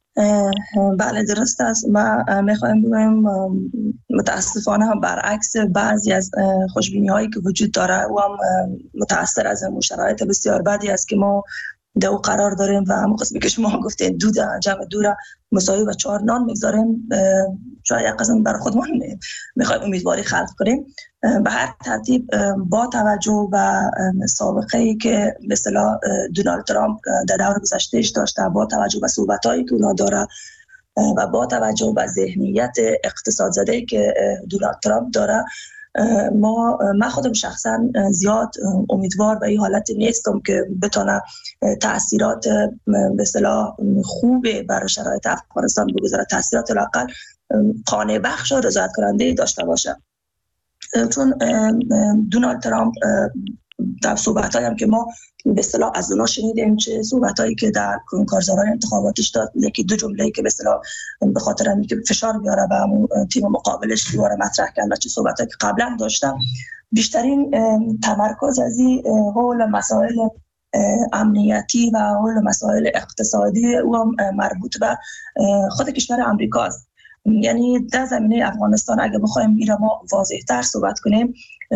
بله درست است. ما میخوایم بگویم متاسفانه برعکس بعضی از خوشبینی هایی که وجود داره و هم متاثر از شرایط بسیار بدی است که ما در او قرار داریم و همون قسمی که شما گفتین دو جمع دو را مساوی و 4 نان میگذاریم. شاید یک قسم برای خودمون میخوایم امیدواری خلق کنیم. به هر ترتیب با توجه به سابقه‌ای که به اصطلاح دونالد ترامپ در دور گذشتهش داشته، با توجه به صحبت‌هایی که اونا داره و با توجه به ذهنیت اقتصاد زده‌ای که دونالد ترامپ داره، من خودم شخصا زیاد امیدوار به این حالت نیستم که بتونه تأثیرات به اصطلاح خوب برای شرایط افغانستان بگذاره، تأثیرات لااقل قانع بخش و رضایت کننده داشته باشه. چون دونالد ترامپ در صحبت‌هایی هم که ما به اصطلاح از اونا شنیدیم، چه صحبت‌هایی که در کارزارهای انتخاباتش داد، یکی دو جمله‌ای که به اصطلاح به خاطر اینکه فشار بیاره به همون تیم مقابلش دوباره مطرح کرد و چه صحبت‌هایی که قبلا داشتم، بیشترین تمرکز از این حول مسائل امنیتی و حول مسائل اقتصادی و مربوط به خود کشور آمریکا است. یعنی در زمینه افغانستان اگه بخوایم این را ما واضح‌تر صحبت کنیم،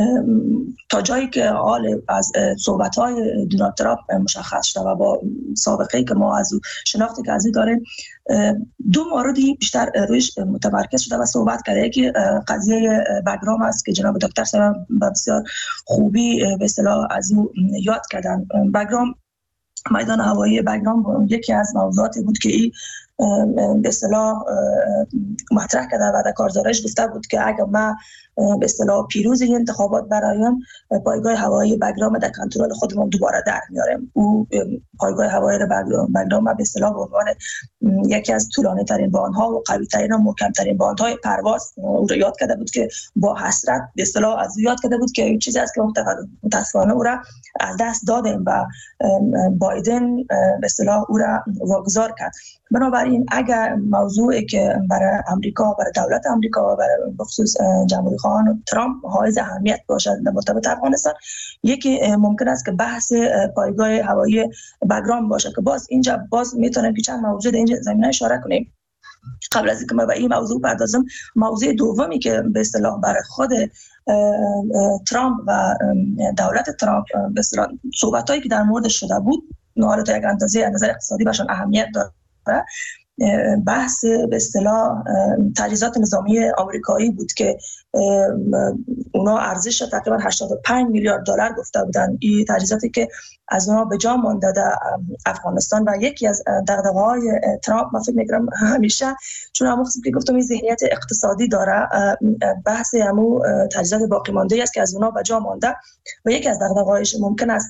تا جایی که حال از صحبت‌های دونالد ترامپ مشخص شده و با سابقه‌ای که ما از او شناختی که از او داریم، دو موردی بیشتر رویش متمرکز شده و صحبت کرده. یکی قضیه بگرام است که جناب دکتر سلام بسیار خوبی به اصطلاح از او یاد کردن. بگرام، میدان هوایی بگرام یکی از موضوعاتی بود که این به اصطلاح مطرح کرده و در کارزارش گفته بود که اگر ما به اصطلاح پیروز این انتخابات برایم، پایگاه هوایی بگرام در کنترل خودمون دوباره در میاریم. او پایگاه هوایی بگرام به اصطلاح به عنوان یکی از طولانی ترین باندها و قوی ترین و محکم ترین باندهای پرواز او را یاد کرده بود که با حسرت به اصطلاح از او یاد کرده بود که این چیزی است که متاسفانه او را از دست دادیم و بایدن به اصطلاح او را واگذار کرد. بنابراین اگر موضوعی که برای امریکا، برای دولت امریکا و برای بخصوص جمهوری خواهان ترامپ حائز اهمیت باشد در مرتبط افغانستان، یکی ممکن است که بحث پایگاه هوایی بگرام باشه که باز اینجا میتونیم که چند موضوع در این زمینه اشاره کنیم. قبل از اینکه ما به این موضوع پردازم، موضوع دومی که به اصطلاح برای خود ترامپ و دولت ترامپ به اصطلاح صحبتایی که در موردش شده بود، حالا تا یک اندازه از نظر اقتصادی برشان اهمیت داره، بحث به اصطلاح تجهیزات نظامی آمریکایی بود که اونا ارزش تقریبا 85 میلیارد دلار گفته بودن. این تجهیزاتی که از اونا به جا مانده در افغانستان و یکی از دغدغه‌های ترامپ، من فکر می‌کنم همیشه چون همون که گفتم این ذهنیت اقتصادی داره، بحث همون تجهیزات باقی مانده است که از اونا به جا مانده و یکی از دغدغه‌هایش ممکن است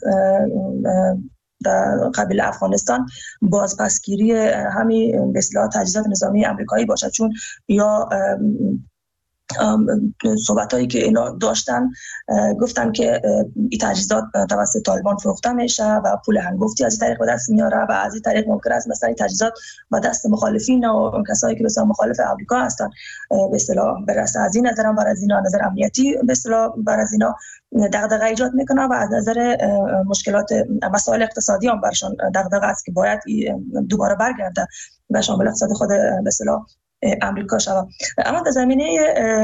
در قبیل افغانستان بازپسگیری همین به اصطلاح تجهیزات نظامی آمریکایی باشد، چون یا صحبتایی که اینا داشتن گفتن که این تجهیزات توسط طالبان فروخته میشه و پول هنگفتی از این طریق به دست میاره و از این طریق ممکن است مثلا این تجهیزات به دست مخالفین و کسایی که مثلا مخالف آمریکا هستن به اصطلاح برسه. از این نظر بر از اینا نظر امنیتی به اصطلاح بر از اینا دغدغه ایجاد میکنه و از نظر مشکلات مسائل اقتصادی هم برشان دغدغه است که باید دوباره برگرده و شامل اقتصاد خود به اصطلاح امریکا شود. اما در زمینه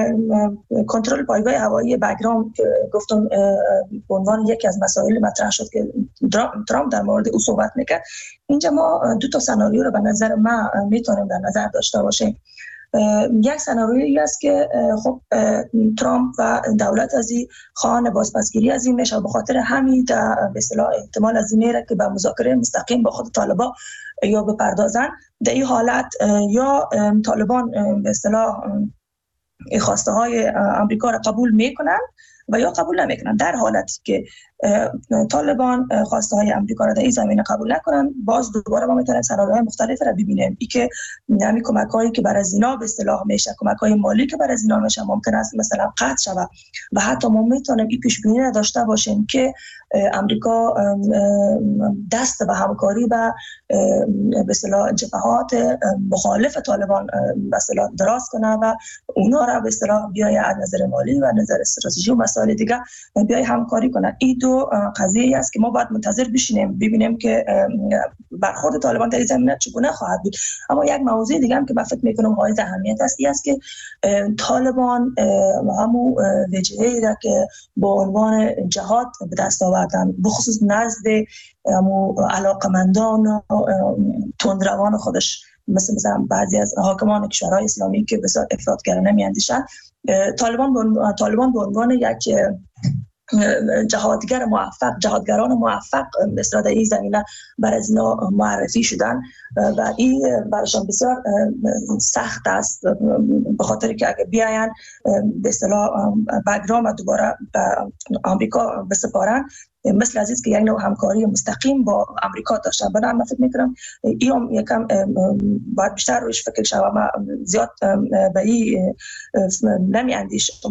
کنترل پایگاه هوایی بگرام که گفتم به عنوان یکی از مسائل مطرح شد که ترامپ در مورد او صحبت میکرد، اینجا ما دو تا سناریو رو به نظر من میتونیم در نظر داشته باشیم. یک سناریویی است که خب ترامپ و دولت از این خواهان بازپسگیری از این میشه، به خاطر همین به اصطلاح احتمال از این میره که به مذاکره مستقیم با خود طالبان یا بپردازن. در این حالت یا طالبان به اصطلاح خواسته های آمریکا را قبول میکنن و یا قبول نمیکنن. در حالتی که طالبان خواسته های آمریکا را در این زمینه قبول نکنن، باز دوباره ما میتونیم سناریوهای مختلف را ببینیم. ای که همین کمک‌هایی که برای اینا به اصطلاح میشه، کمک‌های مالی که برای اینا میشه، ممکن است مثلا قطع شود و حتی ما میتونیم این پیش بینی داشته باشیم که آمریکا دست به همکاری و به اصطلاح جبهات مخالف طالبان به اصطلاح دراز کنه و اونا را به اصطلاح بیای از نظر مالی و نظر استراتژی و مسائل دیگه بیای همکاری کنه. این دو قضیه است که ما باید منتظر بشینیم ببینیم که برخورد طالبان در این زمینه چگونه خواهد بود. اما یک موضوع دیگه هم که من فکر می‌کنم حائز اهمیت است این است که طالبان همون وجهه‌ای را که با عنوان جهاد به دست آوردن، بخصوص نزد علاقمندان و تندروان خودش، مثلا بعضی از حاکمان کشورهای اسلامی که بسیار افراطگرانه میاندیشند، طالبان به عنوان یک جهادگران موفق به اصطلاح در این زمینه برای از اینا معرفی شدن و این برایشان بسیار سخت است، به خاطر که اگر بیاین به اصطلاح بگرام دوباره به آمریکا بسپارن، مثل عزیز که یک نوع همکاری مستقیم با آمریکا داشتن. بنابراین من فکر می‌کنم این یکم باید بیشتر روش فکر شود. من زیاد به این نمی‌اندیشم،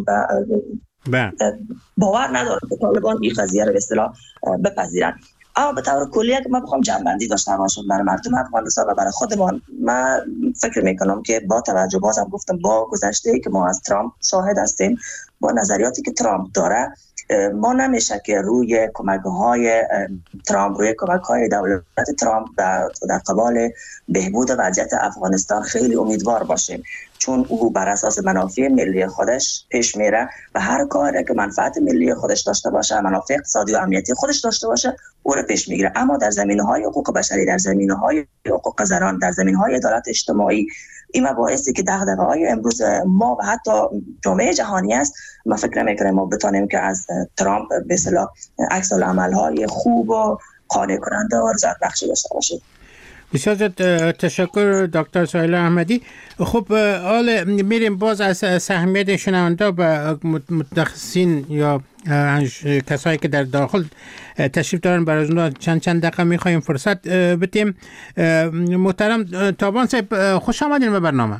باور ندارم که طالبان این قضیه رو به اصطلاح بپذیرن. اما به طور کلی اگه من بخوام جنبندی داشته باشم برای مردم افغانستان و برای خودمان، من فکر میکنم که با توجه، بازم گفتم، با گذشته که ما از ترامپ شاهد هستیم، با نظریاتی که ترامپ داره، ما نمیشه که روی کمک‌های ترامپ، روی کمک‌های دولت ترامپ در قبال بهبود وضعیت افغانستان خیلی امیدوار باشیم، چون او بر اساس منافع ملی خودش پیش میره و هر کاری که منفعت ملی خودش داشته باشه، منافع اقتصادی و امنیتی خودش داشته باشه، او رو پیش میگیره. اما در زمینه‌های حقوق بشری، در زمینه‌های حقوق زنان، در زمینه‌های عدالت اجتماعی، این مباحثی که دغدغه‌های امروز ما و حتی جامعه جهانی است، ما فکر نمی‌کنیم ما بتونیم که از ترامپ به اصطلاح عکس‌العمل‌های خوب و قانع کننده و رضایت بخش داشته باشیم. بسیار تشکر دکتر سهیل احمدی. خب حالا میریم باز از سهمیت شنونده به متخصصین یا کسایی که در داخل تشریف دارن، برای اونها چند دقیقه میخوایم فرصت بدیم. محترم تابان صاحب، خوش آمدین به برنامه.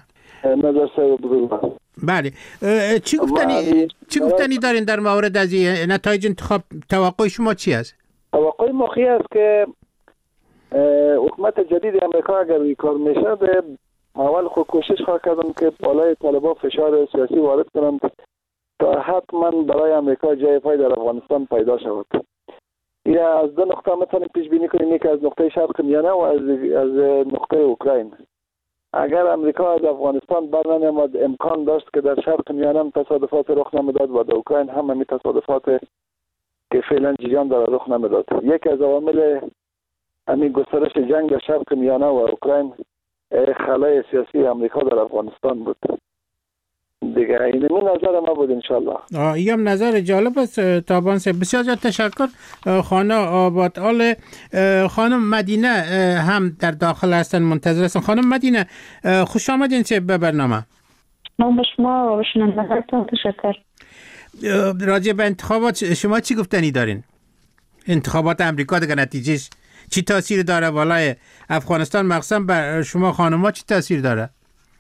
بله، چی گفتنی دارین در مورد از نتایج انتخاب؟ توقع شما چی است؟ توقع ما است که حکومت جدید امریکا اگر این کار میشد، اول خود کوشش خواهد کردم که بالای طالبان فشار سیاسی وارد کنند تا حتما برای امریکا جای پای در افغانستان پیدا شود. یا از دو نقطه میتونیم پیش بینی کنیم، یک از نقطه شرق میانه و از نقطه اوکراین. اگر امریکا از افغانستان برنمیامد، امکان داشت که در شرق میانه هم تصادفات رخ نمیداد و در اوکراین هم همین تصادفات که فعلا جریان داره رخ نمیداد. یک از عوامل همین گسترش جنگ در شرق میانه و اوکراین خلای سیاسی امریکا در افغانستان بود. دیگه این نظر ما بود انشالله. این هم نظر جالب است تابان صاحب. بسیار زیاد تشکر. خانه آبادآل. خانم مدینه هم در داخل هستن، منتظر هستن. خانم مدینه خوش آمدین به برنامه. من به شما و به شنوندگانتون تشکر. راجع به انتخابات شما چی گفتنی دارین؟ انتخابات امریکا دیگه نتیجهش چی تاثیر داره بالای افغانستان، مخصوصا بر شما خانم‌ها چی تاثیر داره؟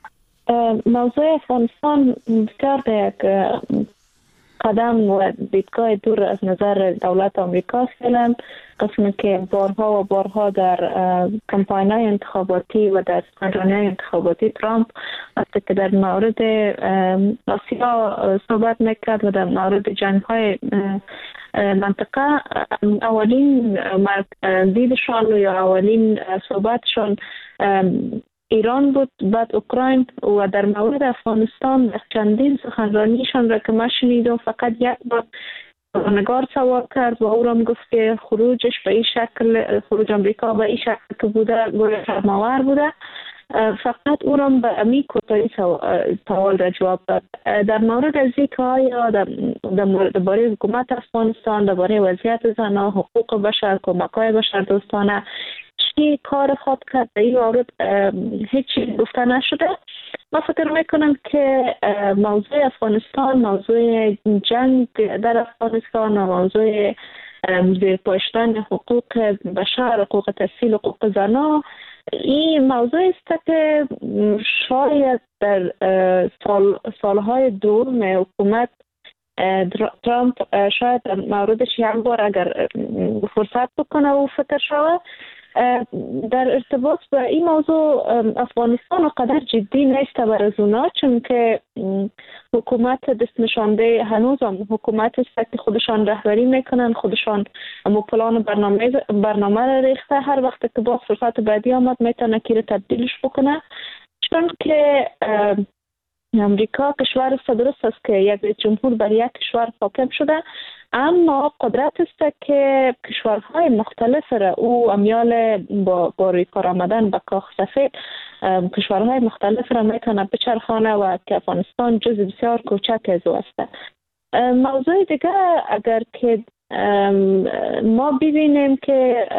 موضوع افغانستان بسیار یک قدم و دیدگاه دور از نظر دولت آمریکا فعلا، قسمی که بارها و بارها در کمپاین‌های انتخاباتی و در سخنرانی‌های انتخاباتی ترامپ وقتی که در مورد آسیا صحبت میکرد و در مورد جنگ‌های منطقه، اولین دیدشان یا اولین صحبتشان ایران بود، بعد اوکراین و در مورد افغانستان چندین سخنرانیشان را که من شنیدم فقط یک بار نگار سوار کرد و او را گفت که خروجش به این شکل، خروج امریکا به این شکل که بوده گویا فرماور بوده. فقط او را به امی کوتاهی سوال را جواب داد. در مورد از اینکه آیا درباره حکومت افغانستان، درباره وضعیت زنان، حقوق بشر، کمک‌های بشر دوستانه چی کار خود کرد در این مورد هیچی گفته نشده. من فکر میکنم که موضوع افغانستان، موضوع جنگ در افغانستان و موضوع زیرپوشیدن حقوق بشر، حقوق تحصیل، حقوق زنان، این موضوع است که شاید در سالهای دوم حکومت ترامپ شاید موردش یک بار اگر فرصت بکنه و فکر شود. در ارتباط با این موضوع افغانستان اونقدر جدی نیست بر از اونا، چون که حکومت دست نشانده هنوز هم حکومت است که خودشان رهبری میکنن، خودشان پلان برنامه را ریخته، هر وقت که باز فرصت بعدی آمد میتونه که تبدیلش بکنه. چون که امریکا کشور درست است که یک جمهور بر یک کشور حاکم شده، اما قدرت است که کشورهای مختلف را او امیال با روی کار آمدن به کاخ سفید کشورهای مختلف را میتونه بچرخانه و که افغانستان جز بسیار کوچک از او است. موضوع دیگه اگر که ما ببینیم که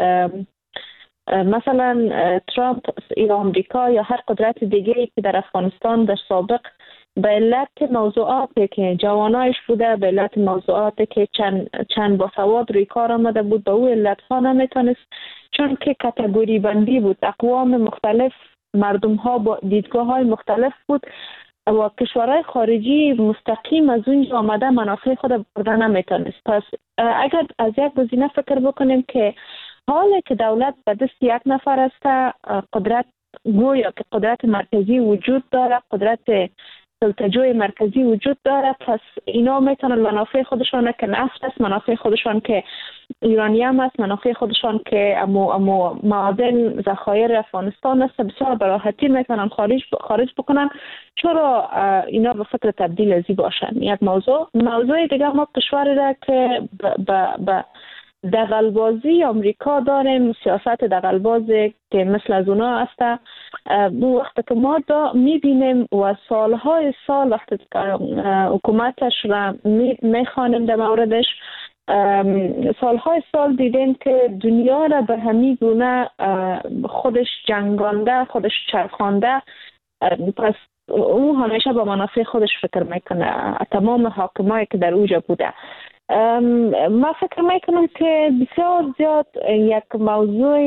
مثلا ترامپ یا امریکا یا هر قدرت دیگه که در افغانستان در سابق به علت موضوعاتی که جوانایش بوده، به علت موضوعاتی که چند باسواد روی کار آمده بود، به او علت ها نمیتونست، چون که کاتگوری بندی بود، اقوام مختلف، مردم ها با دیدگاه های مختلف بود و کشورهای خارجی مستقیم از اونجا آمده منافع خود برده نمیتونست. پس اگر از یک گزینه فکر بکنیم که حالا که دولت به دست یک نفر است، قدرت گویا که قدرت مرکزی وجود داره، قدرت سلطه‌جوی مرکزی وجود داره، پس اینا میتونن منافع خودشان که نفت است، منافع خودشان که یورانیم است، منافع خودشان که امو معادن ذخایر افغانستان است، بسیار به راحتی میتونن خارج بکنن. چرا اینا به فکر تبدیل ازی باشن؟ یک موضوع دیگه، ما کشوری را که به دغل‌بازی آمریکا داریم، سیاست دغل‌بازی که مثل از اونا است. وقتی که ما میبینیم و سالهای سال وقتی که حکومتش را میخوانیم در موردش، سالهای سال دیدیم که دنیا را به همین گونه خودش جنگانده، خودش چرخانده، پس او همیشه با منافع خودش فکر میکنه، تمام حاکمایی که در اوجا بوده. من فکر میکنم که بسیار زیاد یک موضوع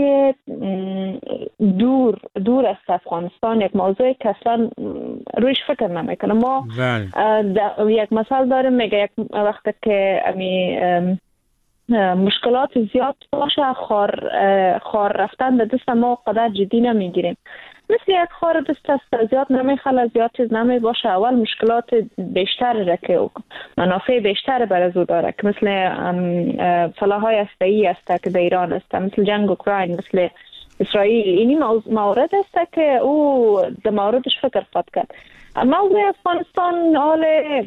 دور است افغانستان، یک موضوع که اصلا رویش فکر نمیکنم. ما یک مثال داریم، میگه یک وقت که مشکلات زیاد باشه خار رفتن به دست ما قدر جدی نمیگیریم. مثل یک خار دست است، زیاد نمیخله، زیاد چیز نمی باشه. اول مشکلات بیشتر را که منافع بیشتر بر از او داره که مثل سلاح‌های هسته‌ای است که در ایران است، مثل جنگ اوکراین، مثل اسرائیل. اینی مورد است که او در موردش فکر خواهد کرد. موضوع افغانستان حال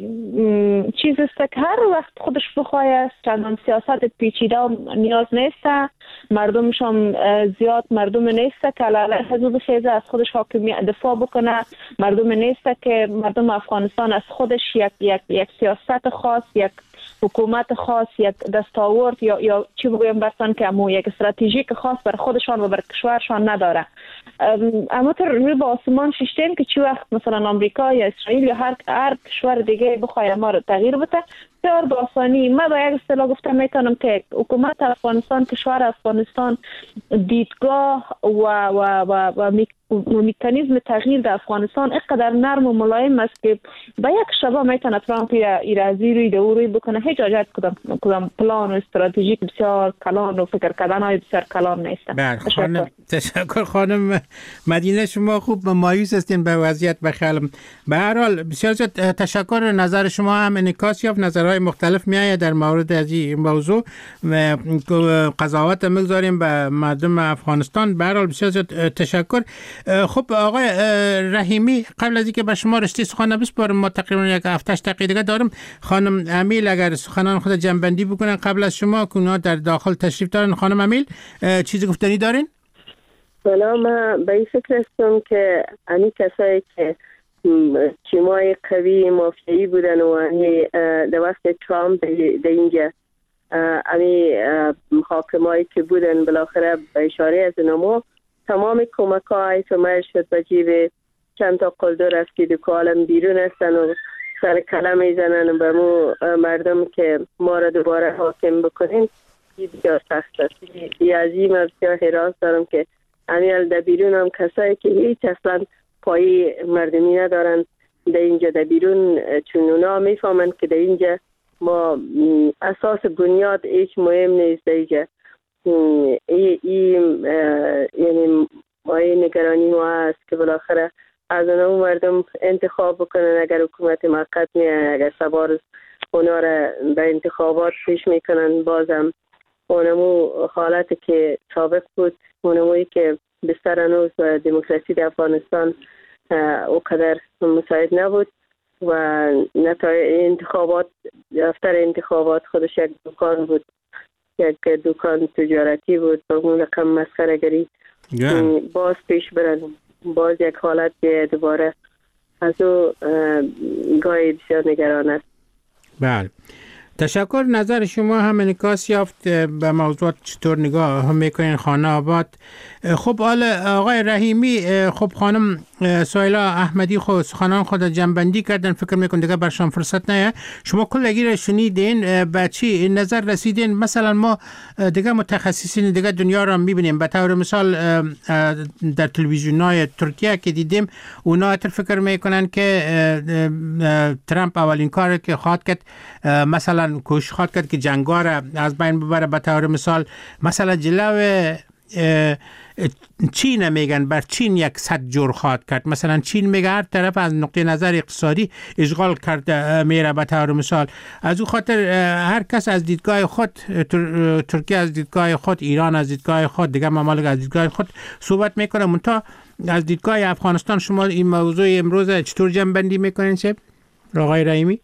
چیز است که هر وقت خودش بخواه است، چندان سیاست پیچیده نیاز نیست، مردمش هم زیاد مردم نیست که علیه حزب خیزه از خودش حاکمیت دفاع بکنه، مردم نیست که مردم افغانستان از خودش یک سیاست خاص، یک حکومت خاص، یک دستاورد یا چی بگویم برسان که امو یک استراتژیک خاص بر خودشان و بر کشورشان نداره. اما روی با آسمان ششتیم که چی وقت مثلا آمریکا یا اسرائیل یا هر کشور دیگه بخواد ما رو تغییر بده، بسیار با آسانی ما با یک اصطلاح گفته میتونم که حکومت افغانستان، کشور افغانستان دیدگاه و مکانیزم تغییر در افغانستان اینقدر نرم و ملایم است که با یک شبه میتونه ترامپ ایرازی روی دوری بکنه. هیچ حاجت کدام پلان و استراتژیک بسیار کلان و فکر کردن های بسیار کلان نیست. تشکر خانم مدینه، شما خوب مایوس هستین به وضعیت بخیالم. به هر حال بسیار تشکر. نظر شما هم انعکاس یافت، نظرهای مختلف میآید در مورد از این موضوع. قضاوت میگذاریم به مردم افغانستان. به هر حال بسیار تشکر. خب آقای رحیمی، قبل از اینکه به شما رشته سخن بسپارم، ما تقریبا یک 7-8 دقیقه داریم. خانم امیل اگر سخنان خود جنبندی بکنن قبل از شما که اونها در داخل تشریف دارن. خانم امیل چیزی گفتنی دارین؟ بلا من به این فکر هستم که امی کسایی که تیمای قوی مافیایی بودن و در وقت ترامپ در اینجا امی حاکمایی که بودن بالاخره به اشاره از نمو تمام کمک های تمر شد به جیب چند تا قلدر است که دکالم بیرون هستن و سر کلم میزنن به مو مردم که ما را دوباره حاکم بکنین. بسیار سخت است. عظیم بسیار حراس دارم که امیال در بیرون هم کسایی که هیچ اصلا پایی مردمی ندارن در اینجا در بیرون، چون اونا میفهمن که در اینجا ما اساس بنیاد هیچ مهم نیست. در اینجا یعنی مایه نگرانی ما هست که بالاخره از اونو مردم انتخاب بکنن. اگر حکومت موقت میان، اگر سبار اونا را به انتخابات پیش میکنن، بازم اونمو حالت که سابق بود، اونمویی که بستر هنوز و دموکراسی در افغانستان اوقدر مساعد نبود و نتایج انتخابات، دفتر انتخابات خودش یک دکان بود، یک دکان تجارتی بود با اون رقم مسخره‌گری. باز پیش برن، باز یک حالت دوباره از او گاهی بسیار نگران است. بله، تشکر. نظر شما هم انعکاس یافت به موضوعات. چطور نگاه هم میکنین خانه آباد؟ خب آقای رحیمی، خب خانم سهیلا احمدی خود سخنان خود جنبندی کردن، فکر میکنم دیگه برشان فرصت نه. شما کلگی را شنیدین، به چی نظر رسیدین؟ مثلا ما دیگه متخصصین دیگه دنیا را میبینیم، به طور مثال در تلویزیون‌های ترکیه که دیدیم اونا فکر میکنن که ترامپ اولین کاری که خواهد کرد مثلا کوشش خواهد کرد که جنگا را از بین ببره. به طور مثال مثلا جلو چین میگن بر چین یک صد جور خواهد کرد. مثلا چین میگه هر طرف از نقطه نظر اقتصادی اشغال کرده میره. به طور مثال از او خاطر هر کس از دیدگاه خود، ترکیه از دیدگاه خود، ایران از دیدگاه خود، دیگه ممالک از دیدگاه خود صحبت میکنه. منتها از دیدگاه افغانستان شما این موضوع امروز چطور جنبندی میکنین شب آقای رحیمی؟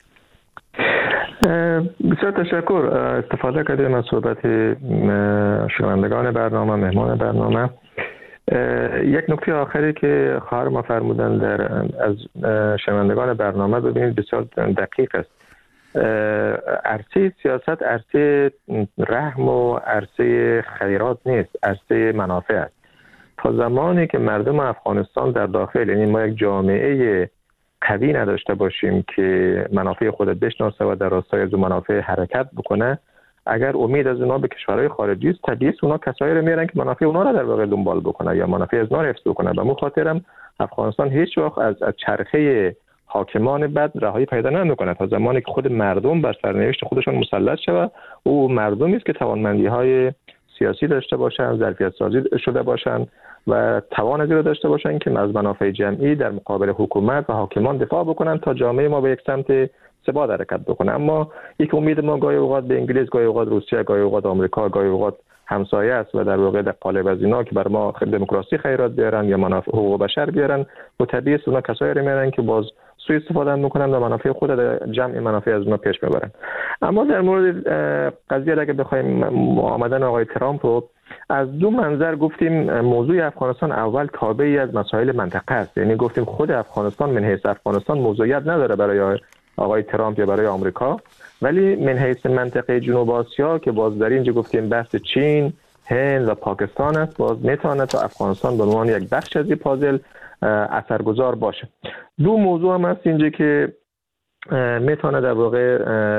بسیار تشکر. استفاده کردیم از صحبت شنوندگان برنامه، مهمان برنامه. یک نکته آخری که خواهر ما فرمودن از شنوندگان برنامه ببینید بسیار دقیق است. عرصه سیاست عرصه رحم و عرصه خیرات نیست، عرصه منافع است. تا زمانی که مردم افغانستان در داخل، یعنی ما یک جامعه قوی نداشته باشیم که منافع خود بشناسه و در راستای از منافع حرکت بکنه، اگر امید از اونا به کشورهای خارجی است، طبیعی است اونا کسایی رو میارن که منافع اونا رو در واقع دنبال بکنه یا منافع از اونا حفظ بکنه. به مو خاطرم افغانستان هیچ وقت از چرخه حاکمان بد رهایی پیدا نمی‌کند تا زمانی که خود مردم بر سرنوشت خودشان مسلط شود. او مردمی است که توانمندی‌های سیاسی داشته باشند، ظرفیت سازی شده باشند و توان از را داشته باشند که از منافع جمعی در مقابل حکومت و حاکمان دفاع بکنند تا جامعه ما به یک سمت ثبات حرکت بکنه. اما یک امید ما گاهی اوقات به انگلیس، گاهی اوقات روسیه، گاهی اوقات آمریکا، گاهی اوقات همسایه است و در واقع در قالب از اینا که بر ما دموکراسی خیرات بیارن یا منافع حقوق بشر بیارن و طبیعی است اونا کسایی رو میارن که باز سوء استفاده میکنن و منافع خود در جمع منافع از اونا پیش میبرن. اما در مورد قضیه اگه بخوایم آمدن آقای ترامپ رو از دو منظر گفتیم، موضوع افغانستان اول تابعی از مسائل منطقه است، یعنی گفتیم خود افغانستان من حیث افغانستان موضوعیت نداره برای آقای ترامپ یا برای آمریکا، ولی من حیث منطقه جنوب آسیا که باز در اینجا گفتیم بحث چین، هند و پاکستان است، باز میتونه تا افغانستان به عنوان یک بخش از این پازل اثرگذار باشه. دو موضوع هم هست اینجا که میتونه در واقع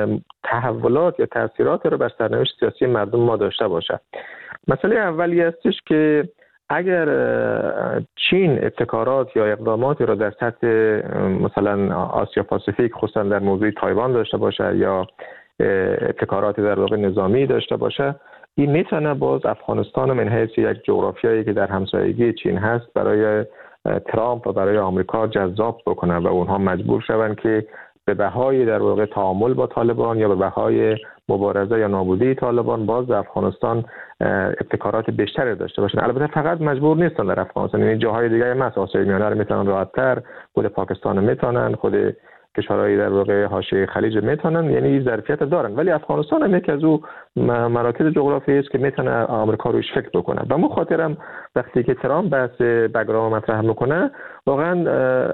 تحولات یا تاثیرات رو بر سرنوشت سیاسی مردم ما داشته باشه. مسئله اولی هستش که اگر چین ابتکارات یا اقداماتی را در سطح مثلا آسیا پاسیفیک خصوصا در موضوع تایوان داشته باشه یا ابتکارات در واقع نظامی داشته باشه، این میتونه باز افغانستان من حیث یک جغرافیایی که در همسایگی چین هست برای ترامپ و برای آمریکا جذاب بکنه و اونها مجبور شوند که به بهای در واقع تعامل با طالبان یا به بهای مبارزه یا نابودی طالبان باز در افغانستان ابتکارات بیشتری داشته باشن. البته فقط مجبور نیستن در افغانستان، یعنی جاهای دیگه هم هست، آسیای میانه رو میتونن راحت‌تر، خود پاکستان میتونن، خود کشورهای در واقع حاشیه خلیج میتونن، یعنی ظرفیت دارن، ولی افغانستان هم یکی از او مراکز جغرافیایی است که میتونه آمریکا روش فکر بکنه. و مخاطرم وقتی که ترامپ بحث بگرام مطرح میکنه واقعا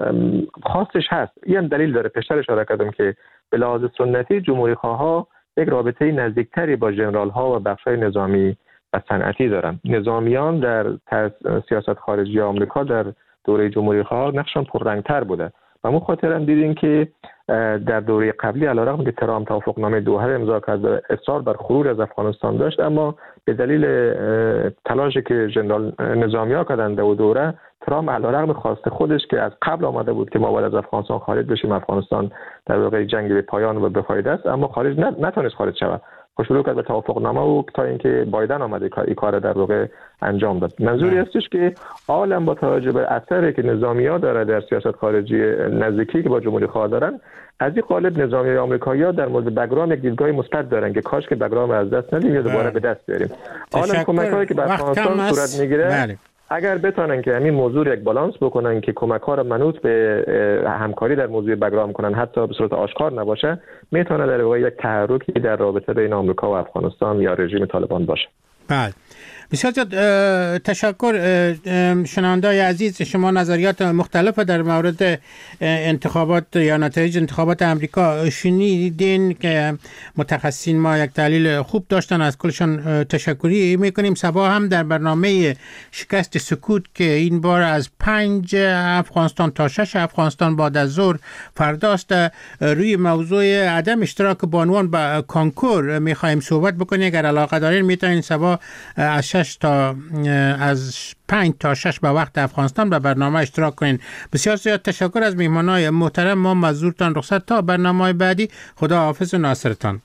خواستش هست، این دلیل داره، پیشتر اشاره کردم که به لحاظ سنتی جمهوری خواها یک رابطه نزدیکتری با ژنرال ها و بخش‌های نظامی و صنعتی دارن. نظامیان در سیاست خارجی آمریکا در دوره جمهوری خواه نقششون پررنگ‌تر بوده و ما خاطرم دیدیم که در دوره قبلی علیرغم که ترامپ توافقنامه دوحه امضا کرد و اصرار بر خروج از افغانستان داشت، اما به دلیل تلاشی که ژنرال نظامی‌ها کردند در دوره، ترامپ علیرغم خواست خودش که از قبل آمده بود که ما باید از افغانستان خارج بشیم، افغانستان در واقع جنگ به پایان و به فایده است، اما خارج نتونست خارج شود. شروع کرد به توافقنامه و تا اینکه بایدن آمده این کار در واقع انجام داد. منظوری هستش که عالم با توجه به اثری که نظامی‌ها داره در سیاست خارجی نزدیکی که با جمهوری خواه دارن، از این قالب نظامی آمریکایی‌ها در مورد بگرام یک دیدگاه مثبت دارن که کاش که بگرام از دست ندیم یا دوباره به دست بیاریم. عالم کمک‌هایی که به افغانستان صورت میگیره اگر بتونن که همین موضوع یک بالانس بکنن که کمک‌ها را منوط به همکاری در موضوع بگرام کنن، حتی به صورت آشکار نباشه، میتونه در واقع یک تحرکی در رابطه بین آمریکا و افغانستان یا رژیم طالبان باشه. بله، بسیار تشکر. شنونده‌های عزیز، شما نظریات مختلف در مورد انتخابات یا نتایج انتخابات امریکا شنیدین که متخصصین ما یک تحلیل خوب داشتن، از کلشان تشکری میکنیم. صباح هم در برنامه شکست سکوت که این بار از 5 افغانستان تا 6 افغانستان بعد از ظهر فرداست، روی موضوع عدم اشتراک بانوان با کانکور میخوایم صحبت بکنیم. اگر علاقه دارین میتونین صباح از 5 تا 6 به وقت افغانستان به برنامه اشتراک کنین. بسیار زیاد تشکر از میهمانای محترم. ما مزورتان رخصت تا برنامه بعدی. خدا حافظ و ناصرتان.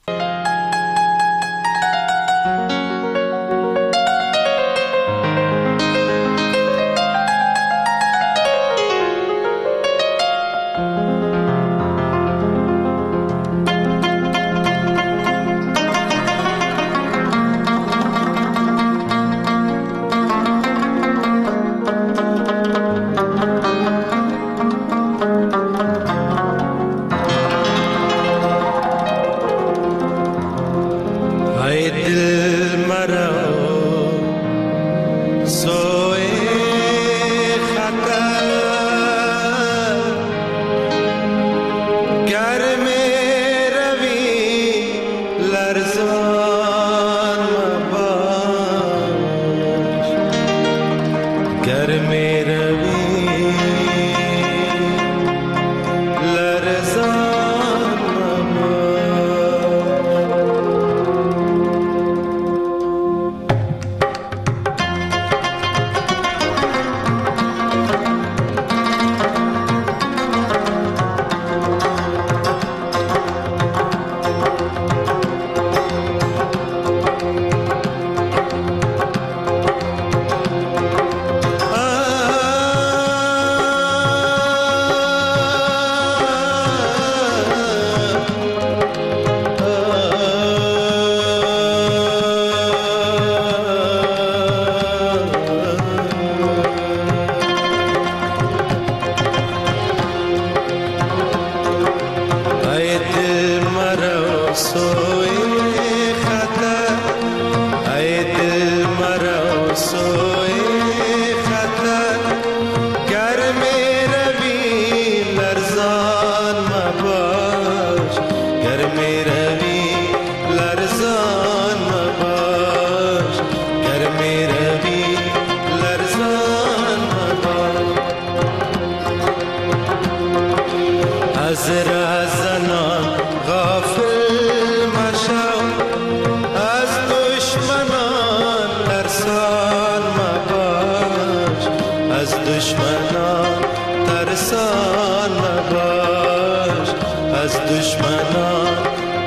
دشمنان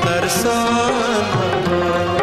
ترسان مباش.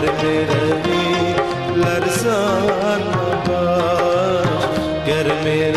लरसान बाश गर मेरा